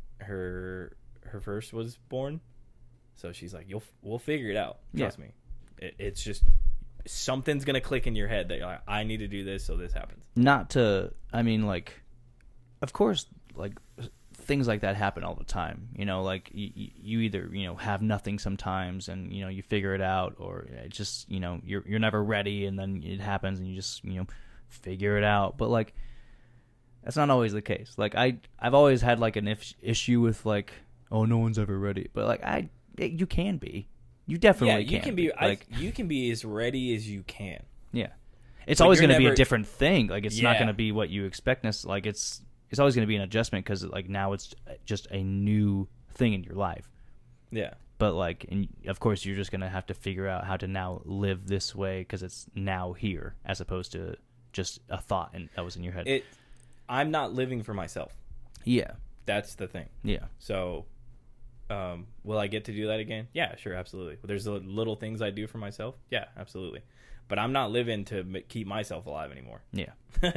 her her first was born. So she's like, you'll we'll figure it out. Trust Yeah. me. It, it's just something's gonna click in your head that you're like, I need to do this so this happens. Not to, I mean, like, of course, like, things like that happen all the time. You know, like, you, you either, you know, have nothing sometimes and, you know, you figure it out, or it just, you know, you're you're never ready and then it happens and you just, you know, figure it out. But, like, that's not always the case. Like, I, I've always had, like, an if, issue with, like, oh, no one's ever ready. But, like, I, you can be. You definitely yeah, you can, can be. Like, I, you can be as ready as you can. yeah. It's But always you're going to be a never- different thing. Like, it's not Yeah. going to be what you expect. nec- Like, it's it's always going to be an adjustment because, like, now it's just a new thing in your life. Yeah. But, like, and of course, you're just going to have to figure out how to now live this way because it's now here as opposed to just a thought and that was in your head. It. I'm not living for myself. yeah. That's the thing. Yeah. So, um, will I get to do that again? Yeah, sure, absolutely. There's the little things I do for myself. Yeah, absolutely. But I'm not living to m- keep myself alive anymore. Yeah.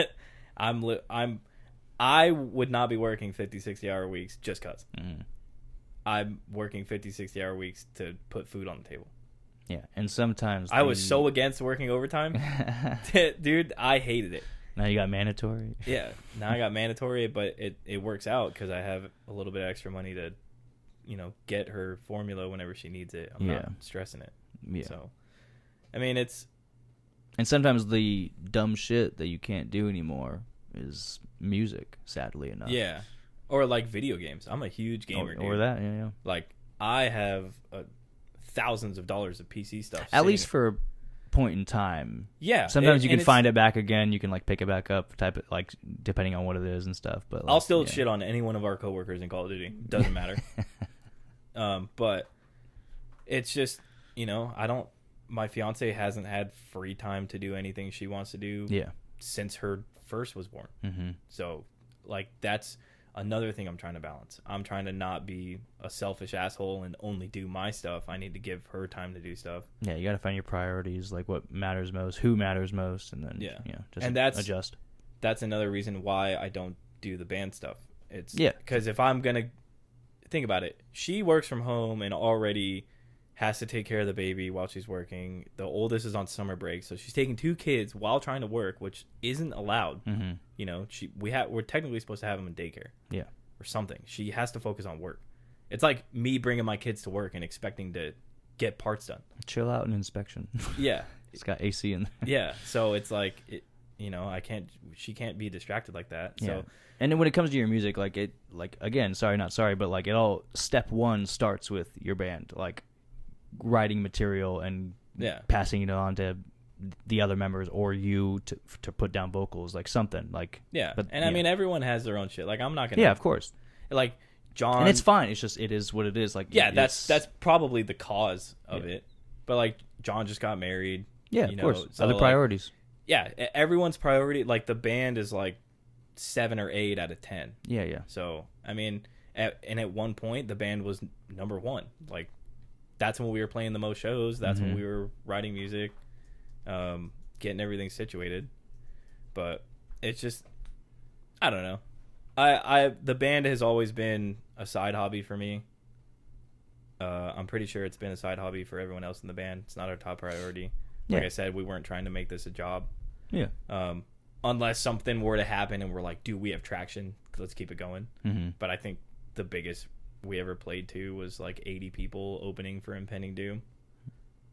I'm li- I'm I would not be working fifty, sixty hour weeks just cuz. Mhm. I'm working fifty, sixty hour weeks to put food on the table. Yeah. And sometimes I was the- so against working overtime. Dude, I hated it. Now you got mandatory. Yeah, now I got mandatory, but it, it works out because I have a little bit of extra money to, you know, get her formula whenever she needs it. I'm Yeah. not stressing it. Yeah. So, I mean, it's And sometimes the dumb shit that you can't do anymore is music, sadly enough. yeah, or like video games. I'm a huge gamer, Or, dude. or that, yeah, yeah. Like I have uh, thousands of dollars of P C stuff. At sitting- least for a point in time. yeah. Sometimes and- you and can it's- find it back again. You can like pick it back up, type it like depending on what it is and stuff. But like, I'll still yeah. shit on any one of our coworkers in Call of Duty. Doesn't matter. um, but it's just, you know, I don't. My fiance hasn't had free time to do anything she wants to do Yeah. since her first was born. Mm-hmm. So, like, that's another thing I'm trying to balance. I'm trying to not be a selfish asshole and only do my stuff. I need to give her time to do stuff. Yeah, you got to find your priorities, like what matters most, who matters most, and then Yeah. you know, just And that's- adjust. That's another reason why I don't do the band stuff. It's Yeah. because if I'm gonna think about it, she works from home and already has to take care of the baby while she's working. The oldest is on summer break, so she's taking two kids while trying to work, which isn't allowed. Mm-hmm. You know, she we have we're technically supposed to have them in daycare. Yeah. Or something. She has to focus on work. It's like me bringing my kids to work and expecting to get parts done. Chill out and inspection. Yeah. It's got A C in there. Yeah. So it's like, it, you know, I can't, she can't be distracted like that. Yeah. So And then when it comes to your music, like it, like again, sorry, not sorry, but like it all. Step one starts with your band, like writing material and yeah. passing it on to the other members or you to to put down vocals, like something like. Yeah. But, and I yeah. mean, everyone has their own shit. Like, I'm not going to. Yeah, of course, Like, John. and it's fine. It's just it is what it is. Like Yeah. it's- That's, that's probably the cause of Yeah. it. But like, John just got married. yeah, you of know, course. so, Other like, priorities. Yeah. e- Everyone's priority, like, the band is like seven or eight out of ten. Yeah, yeah, So, I mean, at, and at one point, the band was number one. Like, that's when we were playing the most shows. That's Mhm. when we were writing music, um, getting everything situated. But it's just, I don't know. I, I, the band has always been a side hobby for me. Uh, I'm pretty sure it's been a side hobby for everyone else in the band. It's not our top priority. Like Yeah. I said, we weren't trying to make this a job. yeah. Um, unless something were to happen and we're like, dude, we have traction. Let's keep it going. Mm-hmm. But I think the biggest we ever played to was like eighty people opening for Impending Doom.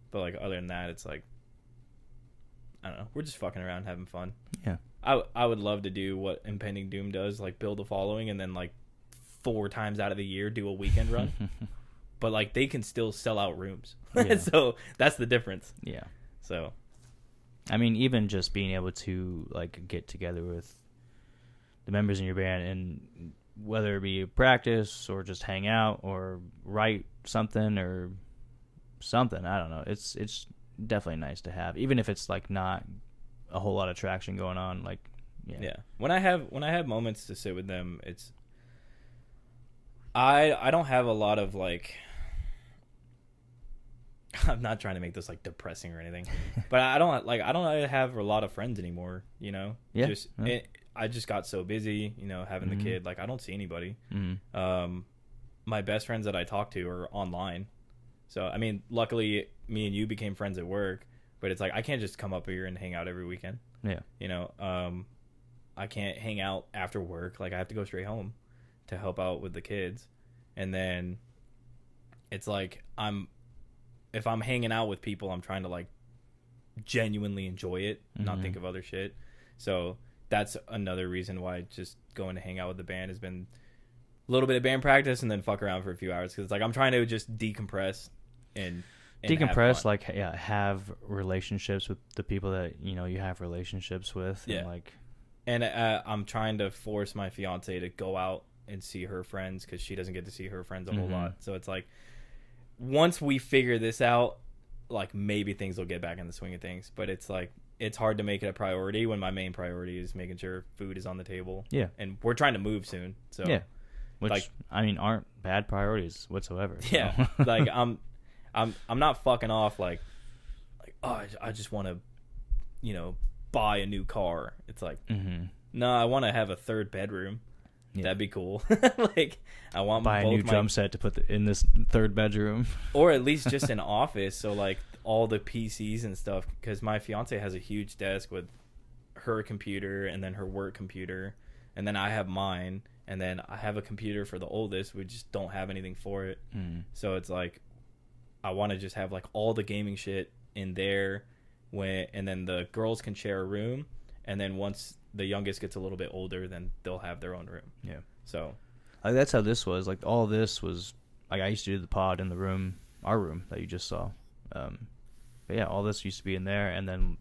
But like other than that, it's like I don't know. We're just fucking around, having fun. Yeah. I I would love to do what Impending Doom does, like build a following and then like four times out of the year do a weekend run. But like they can still sell out rooms. Yeah. So that's the difference. Yeah. So I mean, even just being able to like get together with the members in your band, and whether it be practice or just hang out or write something or something, I don't know. It's it's definitely nice to have, even if it's like not a whole lot of traction going on. Like, yeah, yeah. When I have when I have moments to sit with them, it's I I don't have a lot of like. I'm not trying to make this like depressing or anything, but I don't like I don't have a lot of friends anymore. You know, yeah. Just yeah. It, I just got so busy, you know, having Mhm. the kid. Like I don't see anybody. Mhm. Um, my best friends that I talk to are online. So I mean, luckily, me and you became friends at work. But it's like I can't just come up here and hang out every weekend. Yeah. You know, um, I can't hang out after work. Like I have to go straight home to help out with the kids, and then it's like I'm. If I'm hanging out with people, I'm trying to like genuinely enjoy it, not Mhm. think of other shit. So that's another reason why just going to hang out with the band has been a little bit of band practice and then fuck around for a few hours, because it's like I'm trying to just decompress and, and decompress, like yeah, have relationships with the people that you know you have relationships with. Yeah. And like, and uh, I'm trying to force my fiance to go out and see her friends because she doesn't get to see her friends a whole Mhm. lot. So it's like, once we figure this out, like maybe things will get back in the swing of things. But it's like it's hard to make it a priority when my main priority is making sure food is on the table. yeah, And we're trying to move soon. So yeah, which like- I mean aren't bad priorities whatsoever. so. yeah, like I'm, I'm, I'm not fucking off. Like, like oh, I, I just want to, you know, buy a new car. It's like, Mhm. no, I want to have a third bedroom. Yeah. That'd be cool. Like, I want Buy a both new my, drum set to put the, in this third bedroom. or at least just an office. So like all the P Cs and stuff, because my fiance has a huge desk with her computer and then her work computer, and then I have mine, and then I have a computer for the oldest. We just don't have anything for it. Mm. So it's like I want to just have like all the gaming shit in there, when and then the girls can share a room, and then once the youngest gets a little bit older, then they'll have their own room. Yeah. So Like that's how this was. Like all this was like I used to do the pod in the room, our room that you just saw. Um, but yeah, all this used to be in there, and then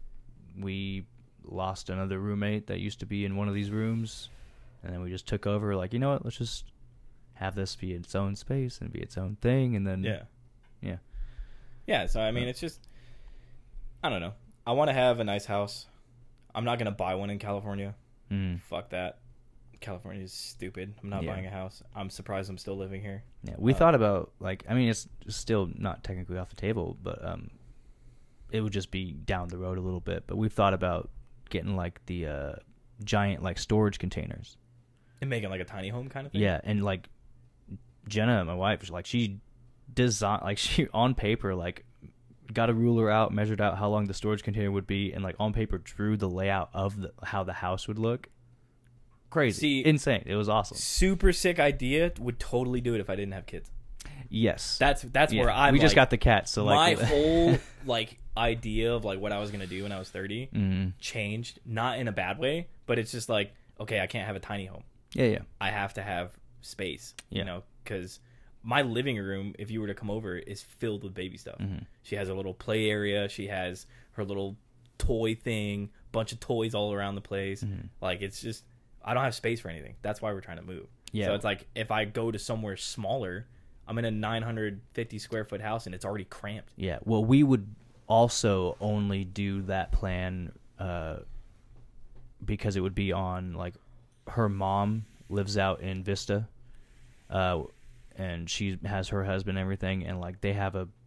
we lost another roommate that used to be in one of these rooms, and then we just took over. Like, you know what? Let's just have this be its own space and be its own thing, and then yeah, yeah, yeah. So I mean, Yeah. it's just I don't know. I want to have a nice house. I'm not gonna buy one in California. mm, Fuck that. California is stupid. I'm not Yeah. buying a house. I'm surprised I'm still living here. yeah. We Uh, thought about like I mean, it's still not technically off the table, but um, it would just be down the road a little bit. But we've thought about getting like the uh, giant like storage containers. And making like a tiny home kind of thing. Yeah, and like Jenna, my wife, like she design like she on paper like got a ruler out, measured out how long the storage container would be, and like on paper drew the layout of the how the house would look. Crazy, See- insane. It was awesome. Super sick idea. Would totally do it if I didn't have kids. Yes, That's that's Yeah. where I'm. we just like, got the cat, so like my whole like idea of like what I was gonna do when I was thirty Mhm. changed, not in a bad way, but it's just like, okay, I can't have a tiny home. yeah, yeah, I have to have space, Yeah. you know, because my living room, if you were to come over, is filled with baby stuff. Mhm. She has a little play area. She has her little toy thing, bunch of toys all around the place. Mhm. Like, it's just, I don't have space for anything. That's why we're trying to move. Yeah. So it's like, if I go to somewhere smaller, I'm in a nine hundred fifty square foot house and it's already cramped. yeah. Well, we would also only do that plan uh, because it would be on like her mom lives out in Vista, uh, and she has her husband and everything, and like they have a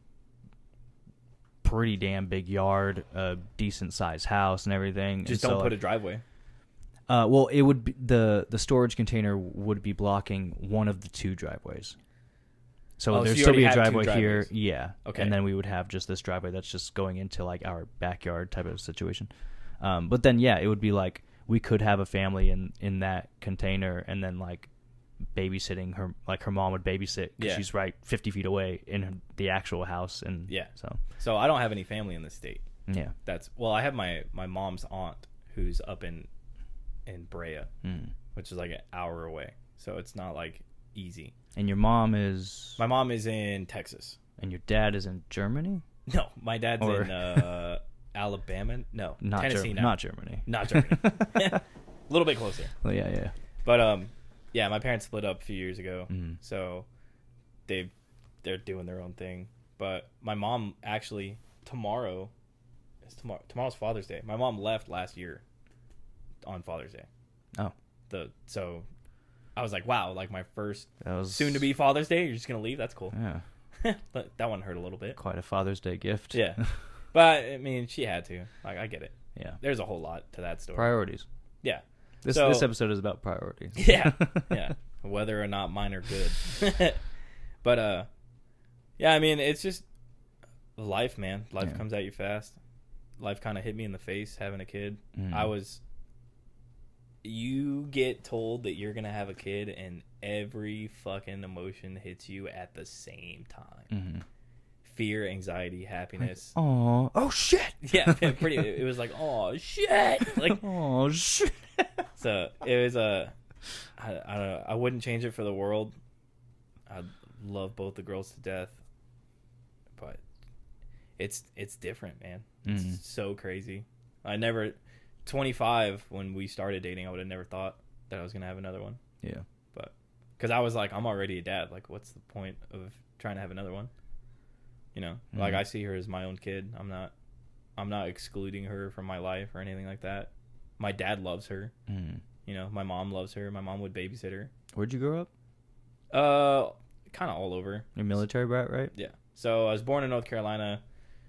pretty damn big yard, a decent sized house and everything. Just and don't so, put like, a driveway. Uh, well, it would be, the the storage container would be blocking one of the two driveways. So Oh, so there'd you still be a already have two driveway here, driveways. yeah. Okay. And then we would have just this driveway that's just going into like our backyard type of situation. Um, but then yeah, it would be like we could have a family in in that container, and then like babysitting her, like her mom would babysit because Yeah. she's right fifty feet away in her, the actual house, and Yeah. so So I don't have any family in the state. yeah, That's well, I have my my mom's aunt who's up in in Brea, mm. which is like an hour away. So it's not like easy. And your mom is, My mom is in Texas. and your dad is in Germany, No, my dad's Or- in uh, Alabama. No, not Tennessee. Ger- now. not Germany. Not Germany. A little bit closer. Well, yeah, yeah. But um, yeah, my parents split up a few years ago, Mm. so they they're doing their own thing. But my mom actually tomorrow is tomorrow. Tomorrow's Father's Day. My mom left last year on Father's Day. Oh, The so I was like, wow, like my first that was soon to be Father's Day. You're just gonna leave? That's cool. Yeah, But that one hurt a little bit. quite a Father's Day gift. Yeah, but I mean, she had to. Like, I get it. yeah. There's a whole lot to that story. Priorities. Yeah. This So- this episode is about priorities. Yeah, yeah. Whether or not mine are good. But uh, yeah. I mean, it's just life, man. Life Yeah. comes at you fast. Life kind of hit me in the face having a kid. Mm. I was. You get told that you're gonna have a kid, and every fucking emotion hits you at the same time. Mhm. Fear, anxiety, happiness. Oh, oh shit! Yeah, pretty. It was like, oh shit! Like, Oh shit! so it was a. I, I don't know. I wouldn't change it for the world. I love both the girls to death, but it's it's different, man. It's Mhm. so crazy. I never, twenty-five when we started dating, I would have never thought that I was gonna have another one. Yeah. But because I was like, I'm already a dad. Like, what's the point of trying to have another one? You know, Mhm. like I see her as my own kid. I'm not, I'm not excluding her from my life or anything like that. My dad loves her. Mm. You know, my mom loves her. My mom would babysit her. Where'd you grow up? Uh, kind of all over. You're a military brat, right? Yeah. So I was born in North Carolina.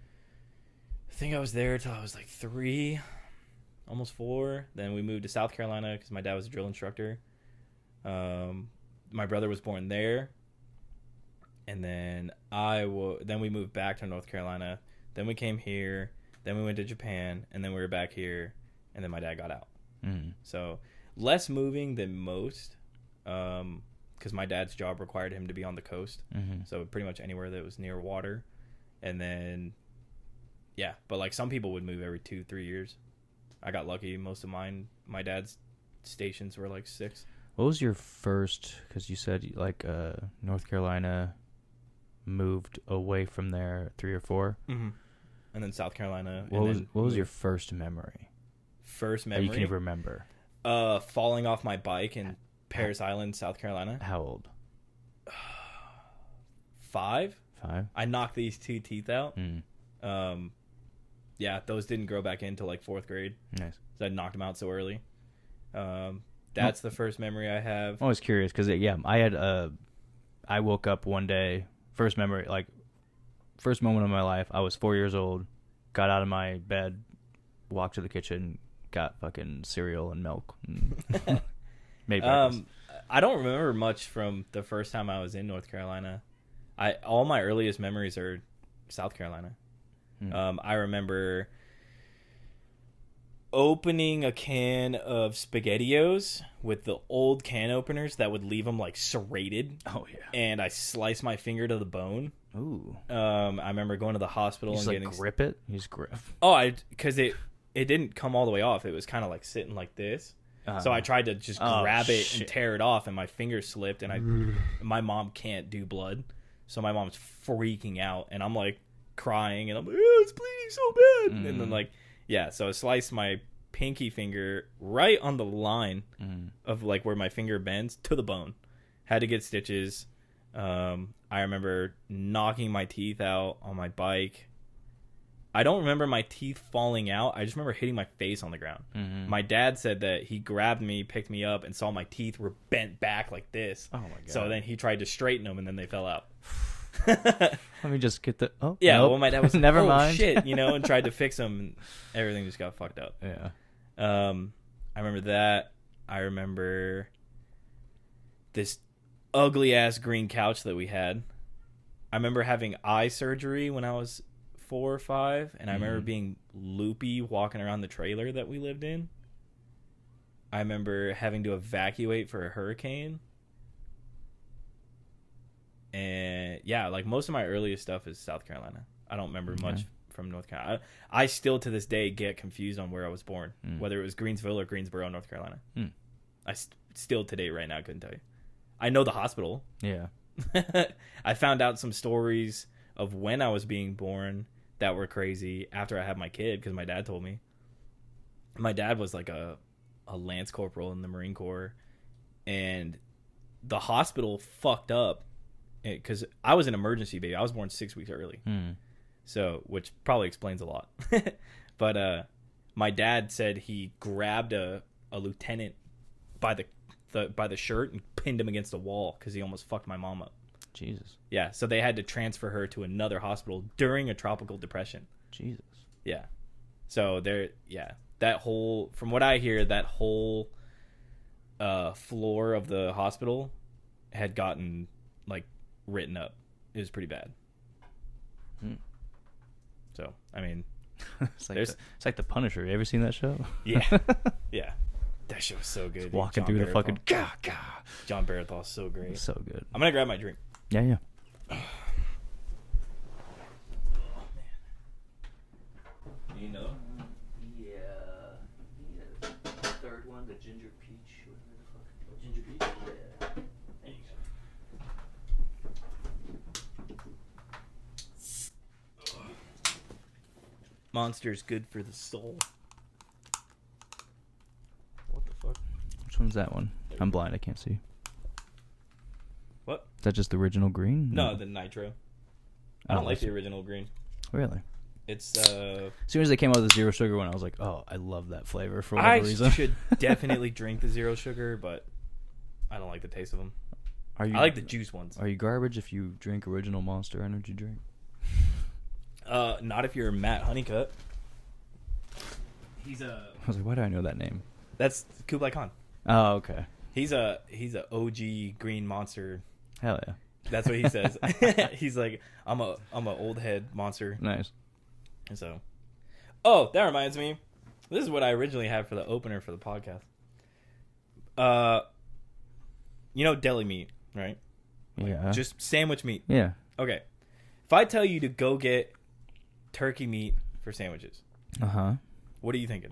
I think I was there till I was like three, almost four. Then we moved to South Carolina because my dad was a drill instructor. Um, my brother was born there, and then I w- then we moved back to North Carolina. Then we came here. Then we went to Japan, and then we were back here, and then my dad got out. Mm. So less moving than most, um, because my dad's job required him to be on the coast. Mm-hmm. So pretty much anywhere that was near water. And then, yeah, but like some people would move every two, three years. I got lucky. Most of mine, my dad's stations were like six. What was your first? Because you said like uh, North Carolina moved away from there three or four. Mm-hmm. And then South Carolina. What and was then what was your moved- first memory? first That memory? you can even remember? Uh, falling off my bike in Paris Island, South Carolina. How old? Five. Five. I knocked these two teeth out. Mm. Um, yeah, those didn't grow back in until like fourth grade. Nice. So I knocked them out so early. Um, that's the first memory I have. I'm always curious because yeah, I had uh, I woke up one day. First memory, like first moment of my life. I was four years old. Got out of my bed, walked to the kitchen, got fucking cereal and milk. And made breakfast. Um, I don't remember much from the first time I was in North Carolina. I all my earliest memories are South Carolina. Hmm. Um, I remember opening a can of SpaghettiOs with the old can openers that would leave them like serrated, Oh yeah. and I sliced my finger to the bone. Ooh. Um, I remember going to the hospital You just and like getting grip it. You just grip. oh, I because it it didn't come all the way off. It was kind of like sitting like this. Uh, So I tried to just Oh, grab it shit. and tear it off, and my finger slipped, and I, my mom can't do blood, so my mom's freaking out, and I'm like crying, and I'm like, oh, it's bleeding so bad, and then Mm. like, yeah, so I sliced my pinky finger right on the line Mm. of like where my finger bends to the bone. Had to get stitches. Um, I remember knocking my teeth out on my bike. I don't remember my teeth falling out. I just remember hitting my face on the ground. Mhm. My dad said that he grabbed me, picked me up, and saw my teeth were bent back like this. Oh my god. So then he tried to straighten them, and then they fell out. let me just get the. Oh Yeah, nope. well, my dad was never oh, mind. shit, you know, and tried to fix them, and everything just got fucked up. Yeah. Um, I remember that. I remember this ugly ass green couch that we had. I remember having eye surgery when I was four or five, and I remember Mhm. being loopy walking around the trailer that we lived in. I remember having to evacuate for a hurricane yeah, like most of my earliest stuff is South Carolina. I don't remember Okay. much from North Carolina. I, I still to this day get confused on where I was born, Mm. whether it was Greensville or Greensboro, North Carolina. Mm. I st- still today, right now, couldn't tell you. I know the hospital. Yeah. I found out some stories of when I was being born that were crazy after I had my kid because my dad told me. My dad was like a a lance corporal in the Marine Corps, and the hospital fucked up because I was an emergency baby. I was born six weeks early, Mm. so which probably explains a lot. But uh, my dad said he grabbed a, a lieutenant by the, the by the shirt and pinned him against the wall because he almost fucked my mom up. Jesus. Yeah, so they had to transfer her to another hospital during a tropical depression. Jesus. Yeah. So there, yeah, that whole, from what I hear, that whole uh, floor of the hospital had gotten like written up. It was pretty bad. Hmm. So, I mean, it's like There's- the, it's like the Punisher. You ever seen that show? yeah, yeah, that shit was so good. dude. Walking John through the Barathol- fucking gah, gah. John Barathol is so great. So good. I'm gonna grab my drink. Yeah, yeah. You know. Yeah. The third one, the ginger peach. Ginger peach. Yeah. There you go. Monster's good for the soul. What the fuck? Which one's that one? I'm blind. I can't see. What? Is that just the original green? No, the nitro. I don't Oh, like I see. the original green. Really? It's uh As soon as they came out with the zero sugar one, I was like, oh, I love that flavor for whatever I reason. should definitely drink the zero sugar, but I don't like the taste of them. Are you? I like the juice ones. Are you garbage if you drink original Monster Energy drink? Uh, not if you're Matt Honeycutt. He's a I was like, why do I know that name? that's Kublai Khan. Oh, okay. He's a he's a O G green monster. Hell yeah. That's what he says. He's like, I'm a I'm a old head monster. Nice. And so, oh, that reminds me. This is what I originally had for the opener for the podcast. Uh, you know deli meat, right? Yeah. Just sandwich meat. yeah. Okay. If I tell you to go get turkey meat for sandwiches, Uh huh. what are you thinking?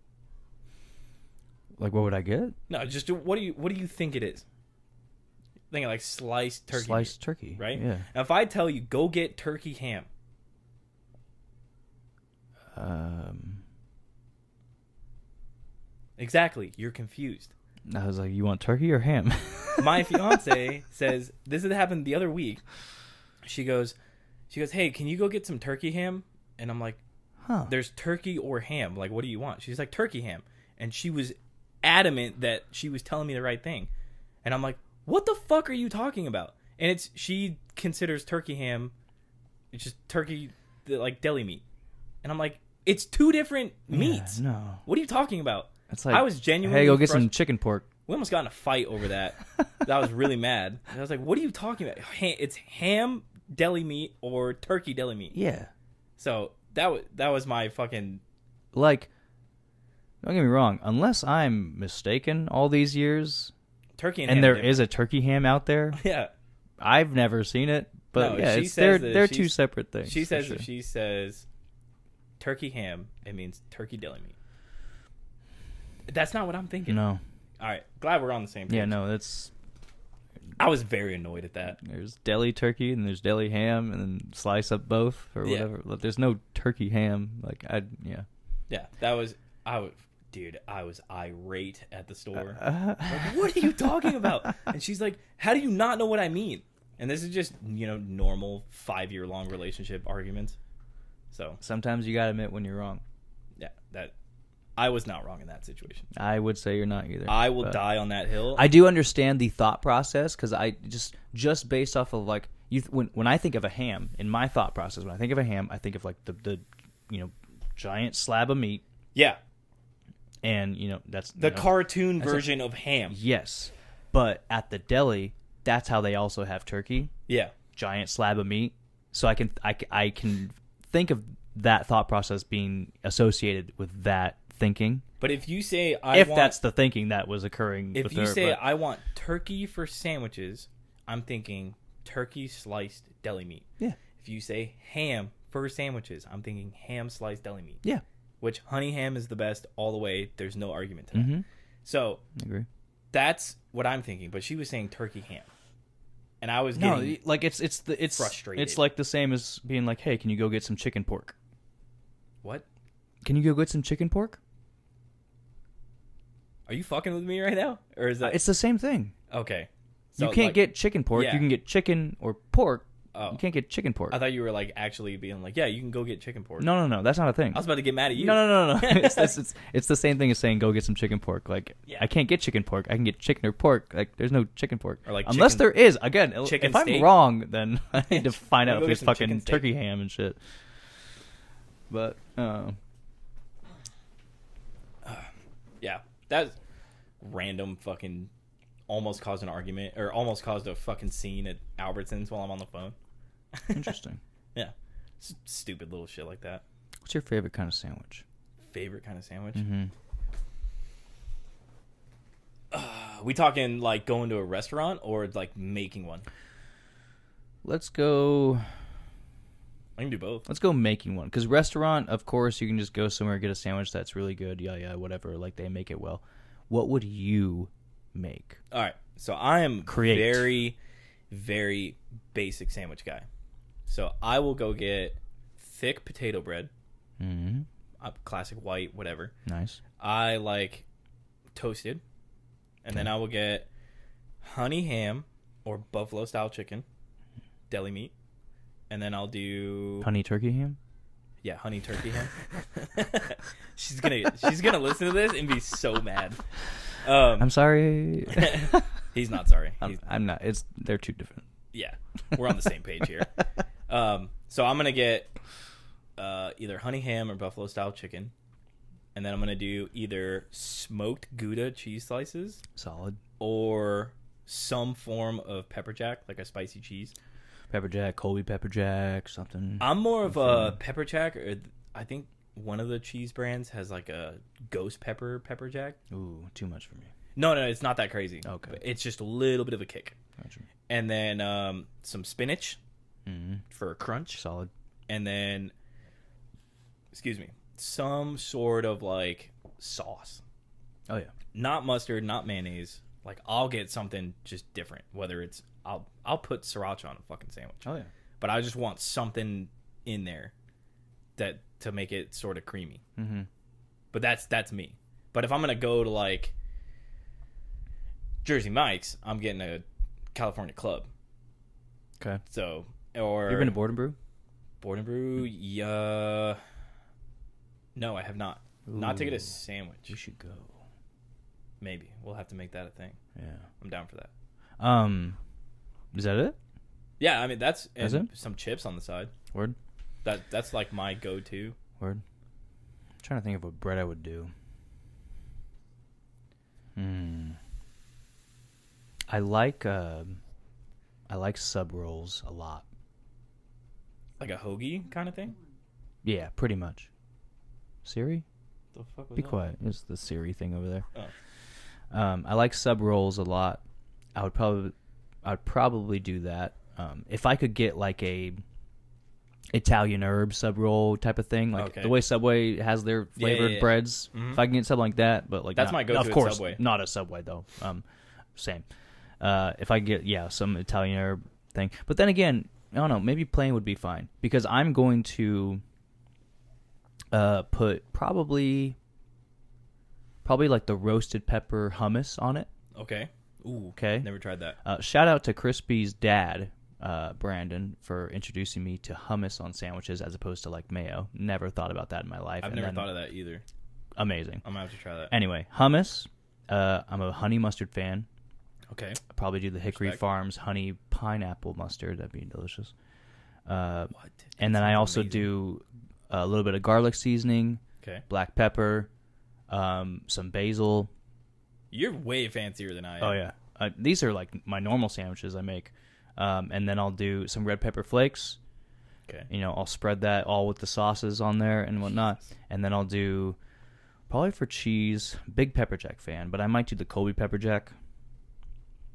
Like, what would I get? No, just do, what do you what do you think it is? Thinking like sliced turkey, Sliced turkey. meat, right? Yeah. Now, if I tell you go get turkey ham, Um. exactly, you're confused. I was like, you want turkey or ham? My fiance says this had happened the other week. She goes, she goes, hey, can you go get some turkey ham? And I'm like, Huh. there's turkey or ham. Like, what do you want? She's like, turkey ham. And she was adamant that she was telling me the right thing. And I'm like, what the fuck are you talking about? And it's, she considers turkey ham, it's just turkey, the, like deli meat. And I'm like, it's two different meats. Yeah, no. What are you talking about? It's like, I was genuinely hey, go get frust- some chicken pork. We almost got in a fight over that. I was really mad. And I was like, what are you talking about? Ha- It's ham deli meat or turkey deli meat. Yeah. So that was, that was my fucking, Like, don't get me wrong. Unless I'm mistaken, all these years, turkey and, and ham there are is a turkey ham out there, different. Yeah. I've never seen it. But No, yeah, she it's, says they're that they're she's- two separate things. She for says sure. if she says turkey ham, it means turkey deli meat. That's not what I'm thinking. No. All right, glad we're on the same page. Yeah, no. That's I was very annoyed at that. there's deli turkey and there's deli ham, and then slice up both or Yeah. whatever. Like, there's no turkey ham. Like I yeah. Yeah, that was I was dude. I was irate at the store. Uh, Like, what are you talking about? And she's like, how do you not know what I mean? And this is just, you know, normal five year long relationship arguments. So Sometimes you gotta admit when you're wrong. yeah, that I was not wrong in that situation. I would say you're not either. I will but- die on that hill. I do understand the thought process because I just just based off of like you th- when when I think of a ham in my thought process, when I think of a ham, I think of like the the you know giant slab of meat, yeah, and you know that's the you know, cartoon that's a- version of ham. yes, but at the deli, that's how they also have turkey, Yeah, giant slab of meat. So I can I, ca- I can think of that thought process being associated with that thinking. but if you say I if want, that's the thinking that was occurring, if with you her, say but- I want turkey for sandwiches, I'm thinking turkey sliced deli meat. Yeah. If you say ham for sandwiches, I'm thinking ham sliced deli meat. Yeah. Which honey ham is the best all the way. There's no argument to that. Mm-hmm. So I agree. that's what I'm thinking. But she was saying turkey ham, and I was No, getting like it's it's the it's frustrated. It's like the same as being like, hey, can you go get some chicken pork? what? Can you go get some chicken pork? Are you fucking with me right now, or is that It's the same thing. okay? You So, can't like, get chicken pork. yeah. You can get chicken or pork. Oh, You can't get chicken pork. I thought you were like actually being like, yeah, you can go get chicken pork. No, no, no. That's not a thing. I was about to get mad at you. No, no, no, no. it's, it's, it's, it's the same thing as saying go get some chicken pork. Like, Yeah. I can't get chicken pork. I can get chicken or pork. Like, there's no chicken pork. Or, like, Unless chicken- there is. Again, chicken if I'm steak. wrong, then I need to find Go out get if it's some fucking chicken steak. turkey ham and shit. But, uh, Yeah, that's random fucking almost caused an argument or almost caused a fucking scene at Albertsons while I'm on the phone. interesting. Yeah, S- stupid little shit like that. What's your favorite kind of sandwich? Favorite kind of sandwich? Mm-hmm. Uh, we talking like going to a restaurant or like making one? Let's go. I can do both. Let's go making one. Because restaurant, of course, you can just go somewhere, get a sandwich that's really good. Yeah, yeah, whatever. Like, they make it well. What would you make? All right, so I am Create. very, very basic sandwich guy. So I will go get thick potato bread, Mm-hmm. uh, classic white, whatever. Nice. I like toasted, and then I will get honey ham or buffalo style chicken, deli meat, and then I'll do Honey turkey ham? yeah honey turkey ham. she's gonna she's gonna listen to this and be so mad. Um, I'm sorry. he's not sorry. I'm, He's, I'm not. It's They're two different. yeah, we're on the same page here. Um, so I'm gonna get uh, either honey ham or buffalo style chicken, and then I'm gonna do either smoked Gouda cheese slices Solid. or some form of pepper jack, like a spicy cheese. Pepper jack, Colby pepper jack, something. I'm more of a pepper jack, or th- I think one of the cheese brands has like a ghost pepper pepper jack. Ooh, too much for me. No, no, it's not that crazy. Okay. But it's just a little bit of a kick. Gotcha. And then um, some spinach Mm-hmm. for a crunch. Solid. And then, excuse me, some sort of like sauce. Oh, yeah. Not mustard, not mayonnaise. Like I'll get something just different. Whether it's I'll I'll put sriracha on a fucking sandwich. Oh, yeah. But I just want something in there that to make it sort of creamy. Mm-hmm. But that's that's me. But if I'm gonna go to like Jersey Mike's, I'm getting a California Club. Okay. So or You ever been to Board and Brew? Board and Brew? Yeah. No, I have not. Not to get Ooh. a sandwich. You should go. Maybe we'll have to make that a thing. Yeah. I'm down for that. Um, is that it? Yeah, I mean that's and Is it? some chips on the side. Word? That that's like my go-to. Word? I'm trying to think of what bread I would do. Hmm. I like, uh, I like sub rolls a lot. Like a hoagie kind of thing. Yeah, pretty much. Siri? The fuck was Be that? quiet. It's the Siri thing over there. Oh. Um, I like sub rolls a lot. I would probably, I would probably do that. Um, if I could get like a Italian herb sub roll type of thing, like Okay. the way Subway has their Yeah, flavored yeah, yeah. breads. Mhm. If I can get something like that, but like That's not- my go-to Of at course, Subway. not a Subway though. Um, same. Uh, if I get yeah some Italian herb thing, but then again, I don't know. Maybe plain would be fine because I'm going to uh put probably probably like the roasted pepper hummus on it. Okay. Ooh. Okay. Never tried that. Uh, shout out to Crispy's dad, uh, Brandon, for introducing me to hummus on sandwiches as opposed to like mayo. Never thought about that in my life. I've and never then- thought of that either. Amazing. I'm gonna have to try that. Anyway, hummus. Uh, I'm a honey mustard fan. Okay. I'll probably do the Hickory Respect. Farms honey pineapple mustard. That'd be delicious. Uh, What? and That then I sounds also amazing. do a little bit of garlic seasoning, Okay. black pepper, um, some basil. You're way fancier than I am. Oh yeah, uh, these are like my normal sandwiches I make. Um, and then I'll do some red pepper flakes. Okay. You know, I'll spread that all with the sauces on there and whatnot. And then I'll do probably for cheese, big pepper jack fan, but I might do the Colby pepper jack.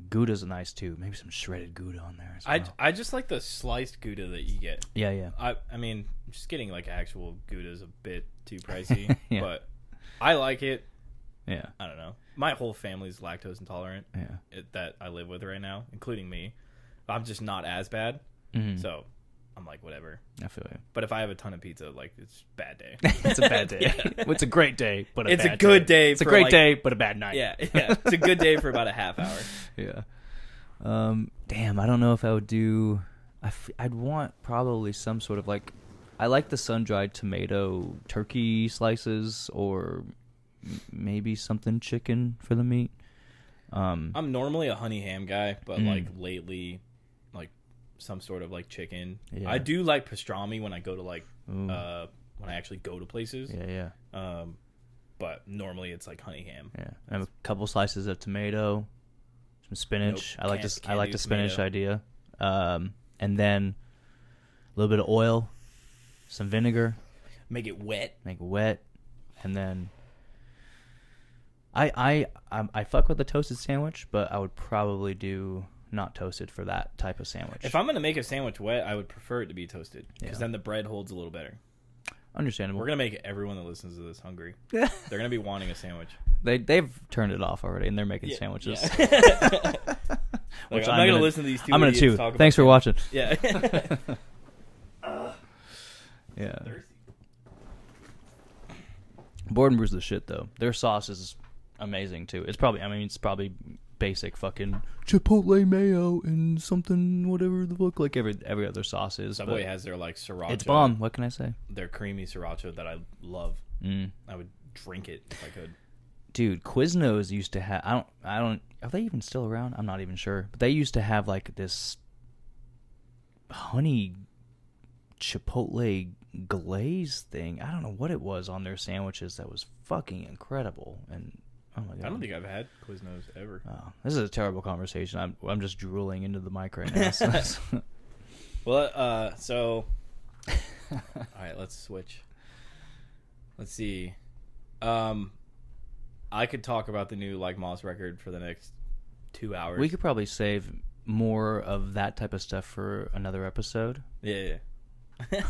Gouda's nice too. Maybe some shredded Gouda on there as well. I, I just like the sliced Gouda that you get. yeah, yeah. I I mean, just getting like actual Gouda is a bit too pricey, Yeah. but I like it. Yeah. I don't know. My whole family's lactose intolerant Yeah. it, that I live with right now, including me. I'm just not as bad, Mhm. so I'm like whatever. I feel you. But if I have a ton of pizza, like it's a bad day. It's a bad day. Yeah. It's a great day, but a It's a bad good day It's a for, great like- day, but a bad night. Yeah, yeah. It's a good day for about a half hour. Yeah. Um. Damn. I don't know if I would do. I f- I'd want probably some sort of like. I like the sun dried tomato turkey slices, or m- maybe something chicken for the meat. Um. I'm normally a honey ham guy, but Mm. like lately, like some sort of like chicken. Yeah. I do like pastrami when I go to like Ooh. uh when I actually go to places. yeah. Yeah. Um, but normally it's like honey ham. Yeah. I have a couple slices of tomato, some spinach. Nope, I like can't- this. I can't like do the spinach tomato. idea. Um. And then a little bit of oil, some vinegar. Make it wet. Make it wet, and then I I I, I fuck with the toasted sandwich, but I would probably do not toasted for that type of sandwich. If I'm gonna make a sandwich wet, I would prefer it to be toasted because Yeah. then the bread holds a little better. Understandable. We're gonna make everyone that listens to this hungry. Yeah. They're gonna be wanting a sandwich. they they've turned it off already, and they're making Yeah, sandwiches. yeah. Which Like, I'm, not gonna, listen to these two. I'm gonna idiots chew. talk Thanks for about watching. Yeah. Yeah. Board and Brew's the shit though. Their sauce is amazing too. It's probably I mean it's probably basic fucking chipotle mayo and something whatever the fuck like every every other sauce is. Subway but has their like sriracha. it's bomb. What can I say? Their creamy sriracha that I love. Mm. I would drink it if I could. Dude, Quiznos used to have. I don't. I don't. Are they even still around? I'm not even sure. But they used to have like this honey chipotle glaze thing. I don't know what it was on their sandwiches that was fucking incredible. And oh my god, I don't think I've had Quiznos ever. Oh, this is a terrible conversation. I'm I'm just drooling into the mic right now. So Well, uh, so all right, let's switch. Let's see. Um, I could talk about the new Like Moss record for the next two hours. we could probably save more of that type of stuff for another episode. yeah, yeah.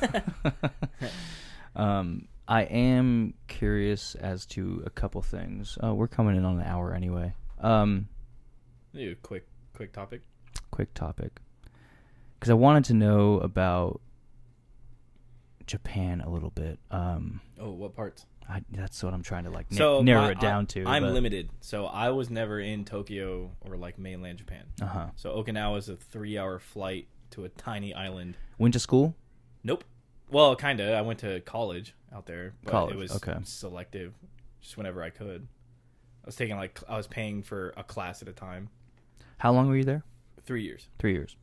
um, I am curious as to a couple things. Uh, we're coming in on an hour anyway. Um, Do a quick, quick topic. quick topic, because I wanted to know about Japan a little bit. Um, Oh, what parts? I, that's what I'm trying to like na- So narrow my- it down I, to. I'm but, limited, so I was never in Tokyo or like mainland Japan. Uh huh. So Okinawa is a three-hour flight to a tiny island. Went to school. Nope. Well, kind of. I went to college out there, but College, it was okay. selective, just whenever I could. I was taking like I was paying for a class at a time. How long were you there? Three years. Three years.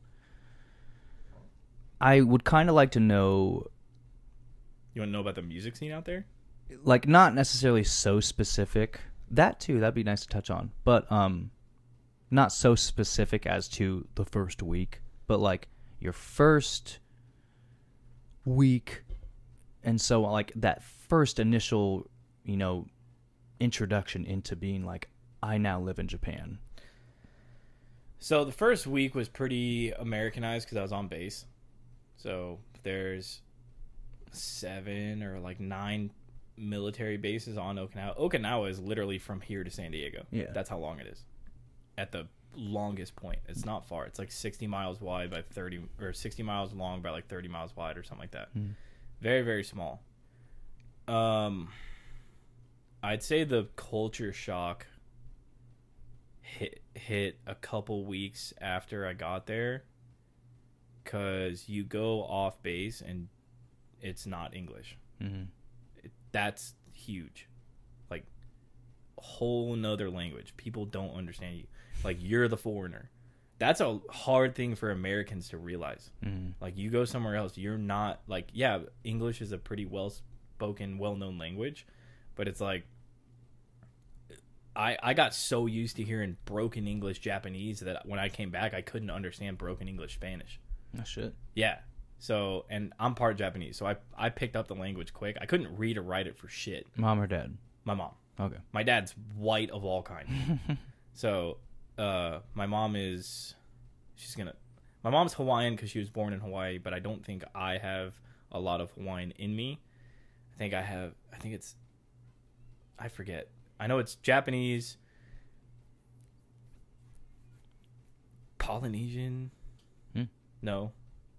I would kind of like to know, You want to know about the music scene out there? like, not necessarily so specific. That too, that'd be nice to touch on, but um, not so specific as to the first week, but like your first week, and so like that first initial, you know, introduction into being like, I now live in Japan. So the first week was pretty Americanized because I was on base. So there's seven or like nine military bases on Okinawa. Okinawa is literally from here to San Diego. Yeah. That's how long it is. At the longest point. It's not far. It's like sixty miles wide by thirty, or sixty miles long by like thirty miles wide or something like that. Mm. Very, very small. Um, I'd say the culture shock hit hit a couple weeks after I got there, because you go off base and it's not English. Mm-hmm. It, that's huge. Like, a whole nother language. People don't understand you. Like, you're the foreigner. That's a hard thing for Americans to realize. Mm-hmm. Like, you go somewhere else, you're not, like, yeah, English is a pretty well-spoken, well-known language, but it's like, I, I got so used to hearing broken English Japanese that when I came back, I couldn't understand broken English Spanish. Oh shit. Yeah. So, and I'm part Japanese, so I, I picked up the language quick. I couldn't read or write it for shit. Mom or dad? My mom. Okay. My dad's white of all kinds. So, uh, my mom is, she's gonna, my mom's Hawaiian because she was born in Hawaii, but I don't think I have a lot of Hawaiian in me. I think I have, I think it's, I forget. I know it's Japanese, Polynesian. Hmm. No.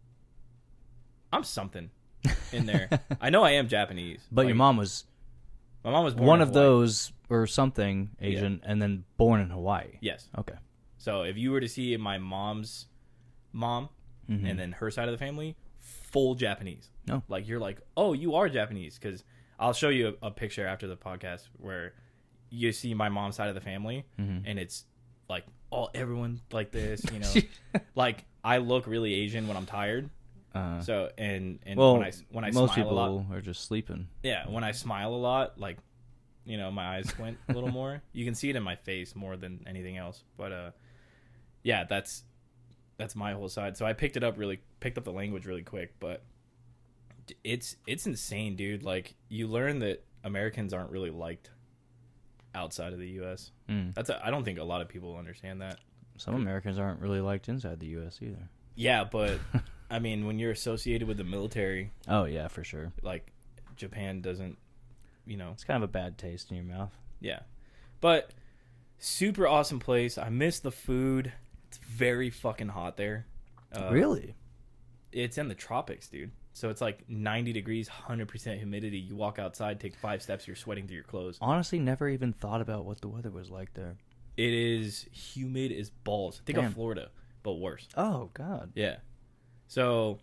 I'm something in there. I know I am Japanese. But Like, your mom was my mom was born one in of Hawaii. those or something Asian, and then born in Hawaii. Yes. Okay. So if you were to see my mom's mom Mhm. and then her side of the family, full Japanese. No. Like you're like, oh, you are Japanese, because I'll show you a, a picture after the podcast where you see my mom's side of the family, Mhm. and it's like all everyone like this, you know. Like I look really Asian when I'm tired. Uh, So and and well, when I when I most smile people a lot, are just sleeping. yeah, when I smile a lot, like, you know, my eyes squint a little more. You can see it in my face more than anything else. But uh, yeah, that's that's my whole side. So I picked it up really, picked up the language really quick. But it's it's insane, dude. Like you learn that Americans aren't really liked outside of the U S. Mm. That's a, I don't think a lot of people understand that. Some Americans aren't really liked inside the U S either. Yeah, but I mean, when you're associated with the military, Oh yeah, for sure. like Japan doesn't, you know. It's kind of a bad taste in your mouth. Yeah. But super awesome place. I miss the food. It's very fucking hot there. Uh, Really? It's in the tropics, dude. So it's like ninety degrees, one hundred percent humidity. You walk outside, take five steps, you're sweating through your clothes. Honestly, never even thought about what the weather was like there. It is humid as balls. Think Damn. of Florida, but worse. Oh God. Yeah. So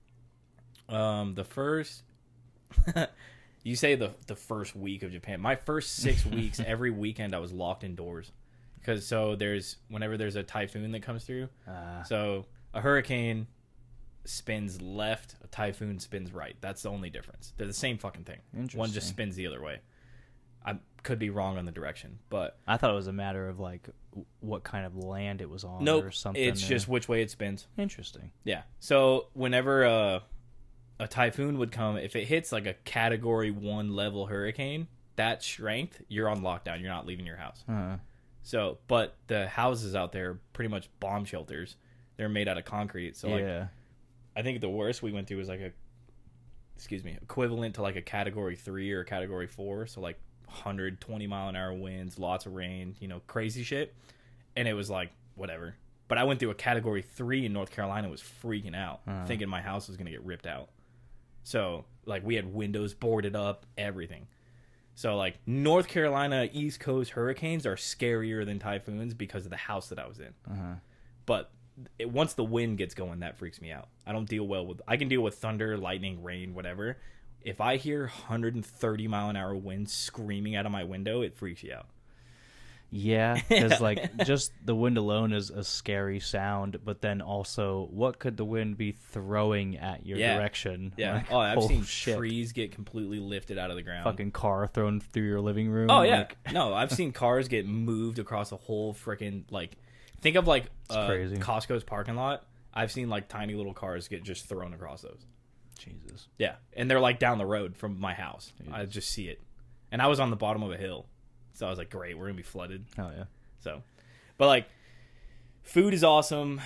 um the first you say the the first week of Japan. My first six weeks, every weekend I was locked indoors. Because so there's whenever there's a typhoon that comes through. Uh, So a hurricane spins left, a typhoon spins right. That's the only difference. They're the same fucking thing. One just Interesting. spins the other way. I could be wrong on the direction, but I thought it was a matter of like w- what kind of land it was on nope. or something. It's or- just which way it spins. interesting. Yeah. So whenever uh, a typhoon would come, if it hits like a category one level hurricane, that strength, you're on lockdown. You're not leaving your house. Uh, So, but the houses out there are pretty much bomb shelters. They're made out of concrete. So like, yeah. I think the worst we went through was like a, excuse me, equivalent to like a category three or a category four. So like one hundred twenty mile an hour winds, lots of rain, you know, crazy shit. And it was like, whatever. But I went through a category three in North Carolina, was freaking out, Uh-huh. thinking my house was going to get ripped out. So like we had windows boarded up, everything. So like North Carolina, East Coast hurricanes are scarier than typhoons because of the house that I was in. Uh-huh. But it, once the wind gets going, that freaks me out. I don't deal well with. I can deal with thunder, lightning, rain, whatever. If I hear one hundred thirty mile an hour wind screaming out of my window, it freaks you out. Yeah, because like just the wind alone is a scary sound, but then also what could the wind be throwing at your Yeah. direction? Yeah. Like, Oh, I've oh, seen shit. trees get completely lifted out of the ground. Fucking car thrown through your living room. Oh yeah. like- No, I've seen cars get moved across a whole freaking like. Think of like uh, crazy. Costco's parking lot. I've seen like tiny little cars get just thrown across those. Jesus. Yeah, and they're like down the road from my house. Jesus. I just see it, and I was on the bottom of a hill, so I was like, "Great, we're gonna be flooded." Oh yeah. So, but like, food is awesome.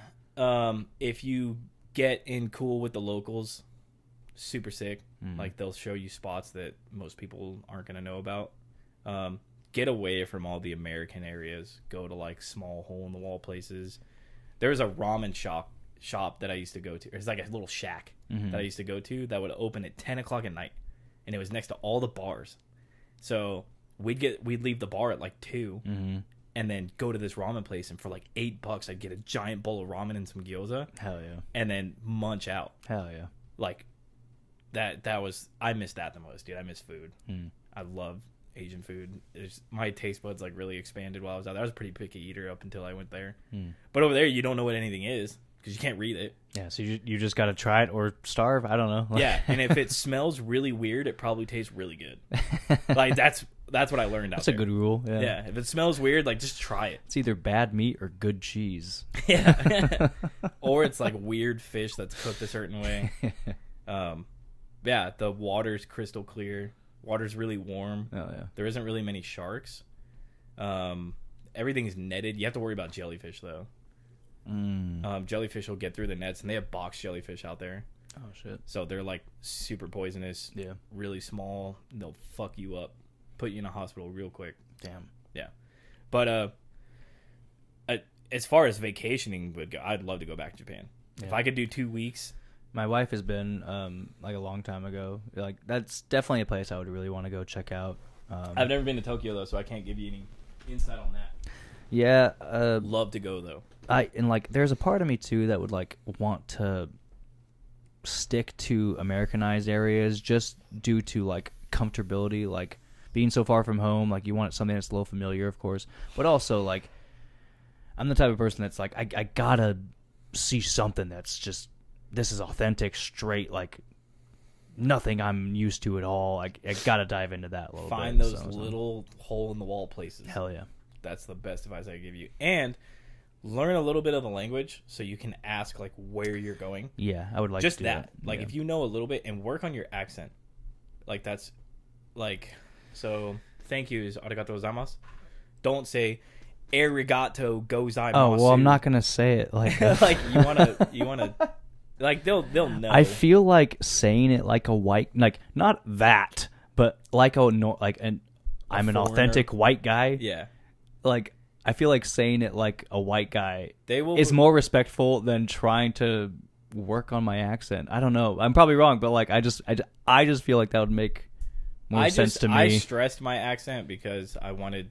Um, if you get in cool with the locals, super sick. Mm. Like they'll show you spots that most people aren't gonna know about. Um, get away from all the American areas. Go to like small hole in the wall places. There's a ramen shop shop that I used to go to. It's like a little shack Mhm. that I used to go to that would open at ten o'clock at night, and it was next to all the bars. So we'd get we'd leave the bar at like two, Mm-hmm. and then go to this ramen place, and for like eight bucks, I'd get a giant bowl of ramen and some gyoza, Hell yeah. and then munch out. Hell yeah. Like that. That was I miss that the most, dude. I miss food. Mm. I love Asian food. It's, my taste buds like really expanded while I was out there. I was a pretty picky eater up until I went there. Mm. But over there, you don't know what anything is because you can't read it. Yeah, so you you just got to try it or starve. I don't know. Yeah, and if it smells really weird, it probably tastes really good. Like that's that's what I learned out that's there. a good rule. Yeah. Yeah, if it smells weird, like just try it. It's either bad meat or good cheese. Yeah, or it's like weird fish that's cooked a certain way. Um, yeah, the water's crystal clear. Water's really warm. Oh yeah. There isn't really many sharks. Um, everything's netted. You have to worry about jellyfish though. Mm. Um, jellyfish will get through the nets, and they have box jellyfish out there. Oh shit. So they're like super poisonous. Yeah. Really small. They'll fuck you up, put you in a hospital real quick. Damn. Yeah. But uh, I, as far as vacationing would go, I'd love to go back to Japan. Yeah. If I could do two weeks. My wife has been um like a long time ago. Like that's definitely a place I would really want to go check out. Um, I've never been to Tokyo though, so I can't give you any insight on that. yeah. Uh, Love to go though. I and like there's a part of me too that would like want to stick to Americanized areas just due to like comfortability, like being so far from home. Like you want something that's a little familiar, of course, but also like I'm the type of person that's like I I gotta see something that's just this is authentic, straight, like nothing I'm used to at all. I, I gotta dive into that a little Find bit. those so, so. little hole in the wall places. Hell yeah. That's the best advice I give you. And learn a little bit of the language so you can ask like where you're going. Yeah, I would like Just to do that. that. Like yeah. if you know a little bit and work on your accent. Like that's like so thank you is arigatou gozaimasu. Don't say arigato gozaimasu. Oh well, I'm not gonna say it like that. like you wanna you wanna like they'll they'll know. I feel like saying it like a white, like not that, but like a no, like an A I'm an foreigner. authentic white guy. Yeah. Like I feel like saying it like a white guy They will is more respectful than trying to work on my accent. I don't know. I'm probably wrong, but like I just I, ju- I just feel like that would make more I sense just, to me. I stressed my accent because I wanted.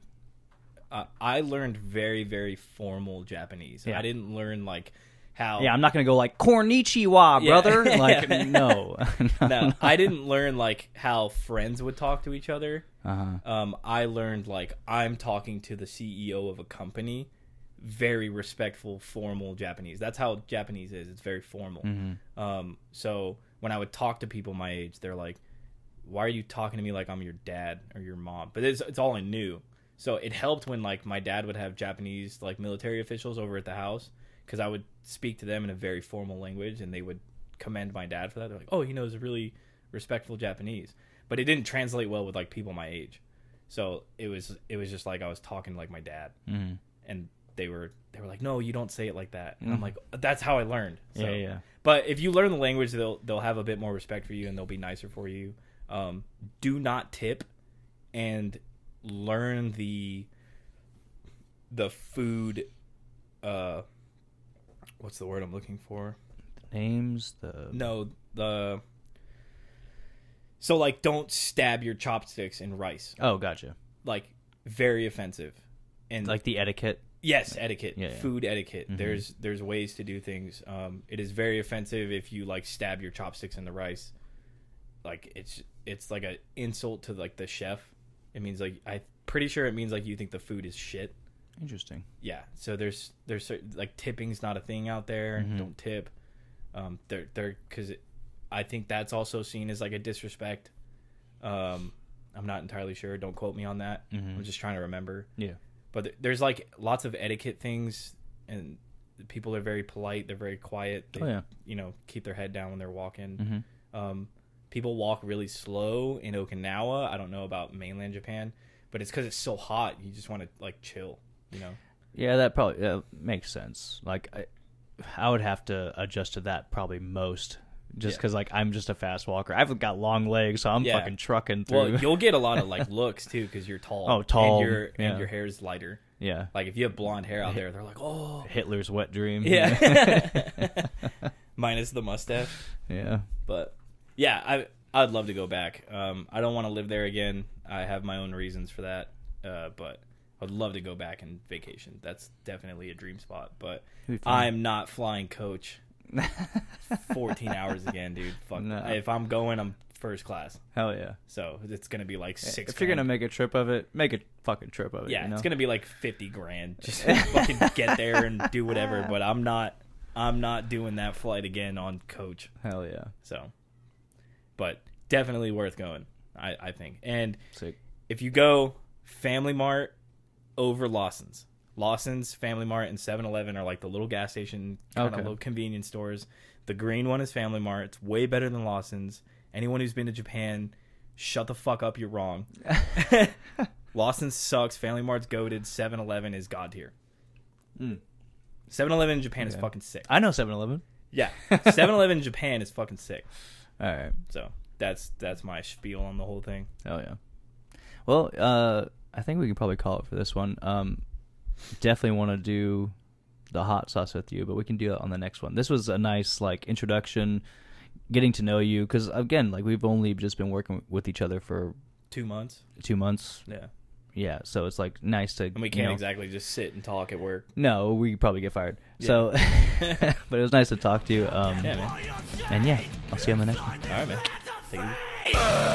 Uh, I learned very very formal Japanese. Yeah. I didn't learn like how. yeah, I'm not gonna go like Konnichiwa, Yeah. brother. Like no, No, I didn't learn like how friends would talk to each other. Uh-huh. Um, I learned like I'm talking to the C E O of a company. Very respectful, formal Japanese. That's how Japanese is. It's very formal. Mm-hmm. Um, so when I would talk to people my age, they're like, "Why are you talking to me like I'm your dad or your mom?" But it's it's all I knew. So it helped when like my dad would have Japanese like military officials over at the house because I would speak to them in a very formal language and they would commend my dad for that. They're like, "Oh, he knows really respectful Japanese," but it didn't translate well with like people my age. So it was it was just like I was talking like my dad, Mm-hmm. and they were they were like, "No, you don't say it like that." And Mhm. I'm like, "That's how I learned." So, Yeah, yeah. But if you learn the language, they'll they'll have a bit more respect for you and they'll be nicer for you. Um, do not tip, and learn the the food. Uh, what's the word I'm looking for? Names the No, the. So like, don't stab your chopsticks in rice. Oh, gotcha. Like, very offensive. And Like the etiquette. yes, etiquette, Yeah, yeah. food etiquette. Mhm. There's there's ways to do things. Um, it is very offensive if you like stab your chopsticks in the rice. Like it's it's like an insult to like the chef. It means like I'm pretty sure it means like you think the food is shit. Interesting. Yeah. So there's there's certain, like tipping's not a thing out there. Mhm. Don't tip. Um, they're they're because I think that's also seen as like a disrespect. Um, I'm not entirely sure. Don't quote me on that. Mhm. I'm just trying to remember. Yeah. But th- there's like lots of etiquette things, and the people are very polite. They're very quiet. They, Oh, yeah. you know, keep their head down when they're walking. Mm-hmm. Um, people walk really slow in Okinawa. I don't know about mainland Japan, but it's because it's so hot. You just want to like chill, you know. Yeah, that probably yeah, makes sense. Like, I, I would have to adjust to that probably most, just Yeah. because like I'm just a fast walker. I've got long legs, so I'm Yeah. fucking trucking through. Well, you'll get a lot of like looks too because you're tall. Oh, tall, and your yeah. and your hair's lighter. yeah, Like if you have blonde hair out there, they're like, oh, Hitler's wet dream. yeah, minus the mustache. yeah. But yeah, I I'd love to go back. Um, I don't want to live there again. I have my own reasons for that. Uh, but I'd love to go back and vacation. That's definitely a dream spot. But It'd be fun. I'm not flying coach fourteen hours again, dude. Fuck. No. If I'm going, I'm first class. Hell yeah. So it's gonna be like six. If you're gonna grand. make a trip of it, make a fucking trip of it. yeah, you know? it's gonna be like fifty grand. Just fucking get there and do whatever. But I'm not. I'm not doing that flight again on coach. Hell yeah. So, but definitely worth going, I, I think. And Sick. if you go Family Mart over Lawson's, Lawson's, Family Mart, and seven eleven are like the little gas station kind of Okay. little convenience stores. The green one is Family Mart. It's way better than Lawson's. Anyone who's been to Japan, shut the fuck up. You're wrong. Lawson sucks. Family Mart's goated. seven eleven is god tier. Mm. seven eleven in Japan Okay. is fucking sick. I know seven eleven. Yeah, seven eleven in Japan is fucking sick. All right. So that's that's my spiel on the whole thing. Oh yeah. Well, uh, I think we can probably call it for this one. Um, definitely want to do the hot sauce with you, but we can do that on the next one. This was a nice like introduction, getting to know you, because again, like we've only just been working with each other for Two months. two months. Yeah, Yeah, so it's like nice to. and we you can't know- exactly just sit and talk at work. No, we could probably get fired. Yeah. So, but it was nice to talk to you. Um, Yeah, man. And yeah, I'll see you on the next one. All right, man. Take it easy.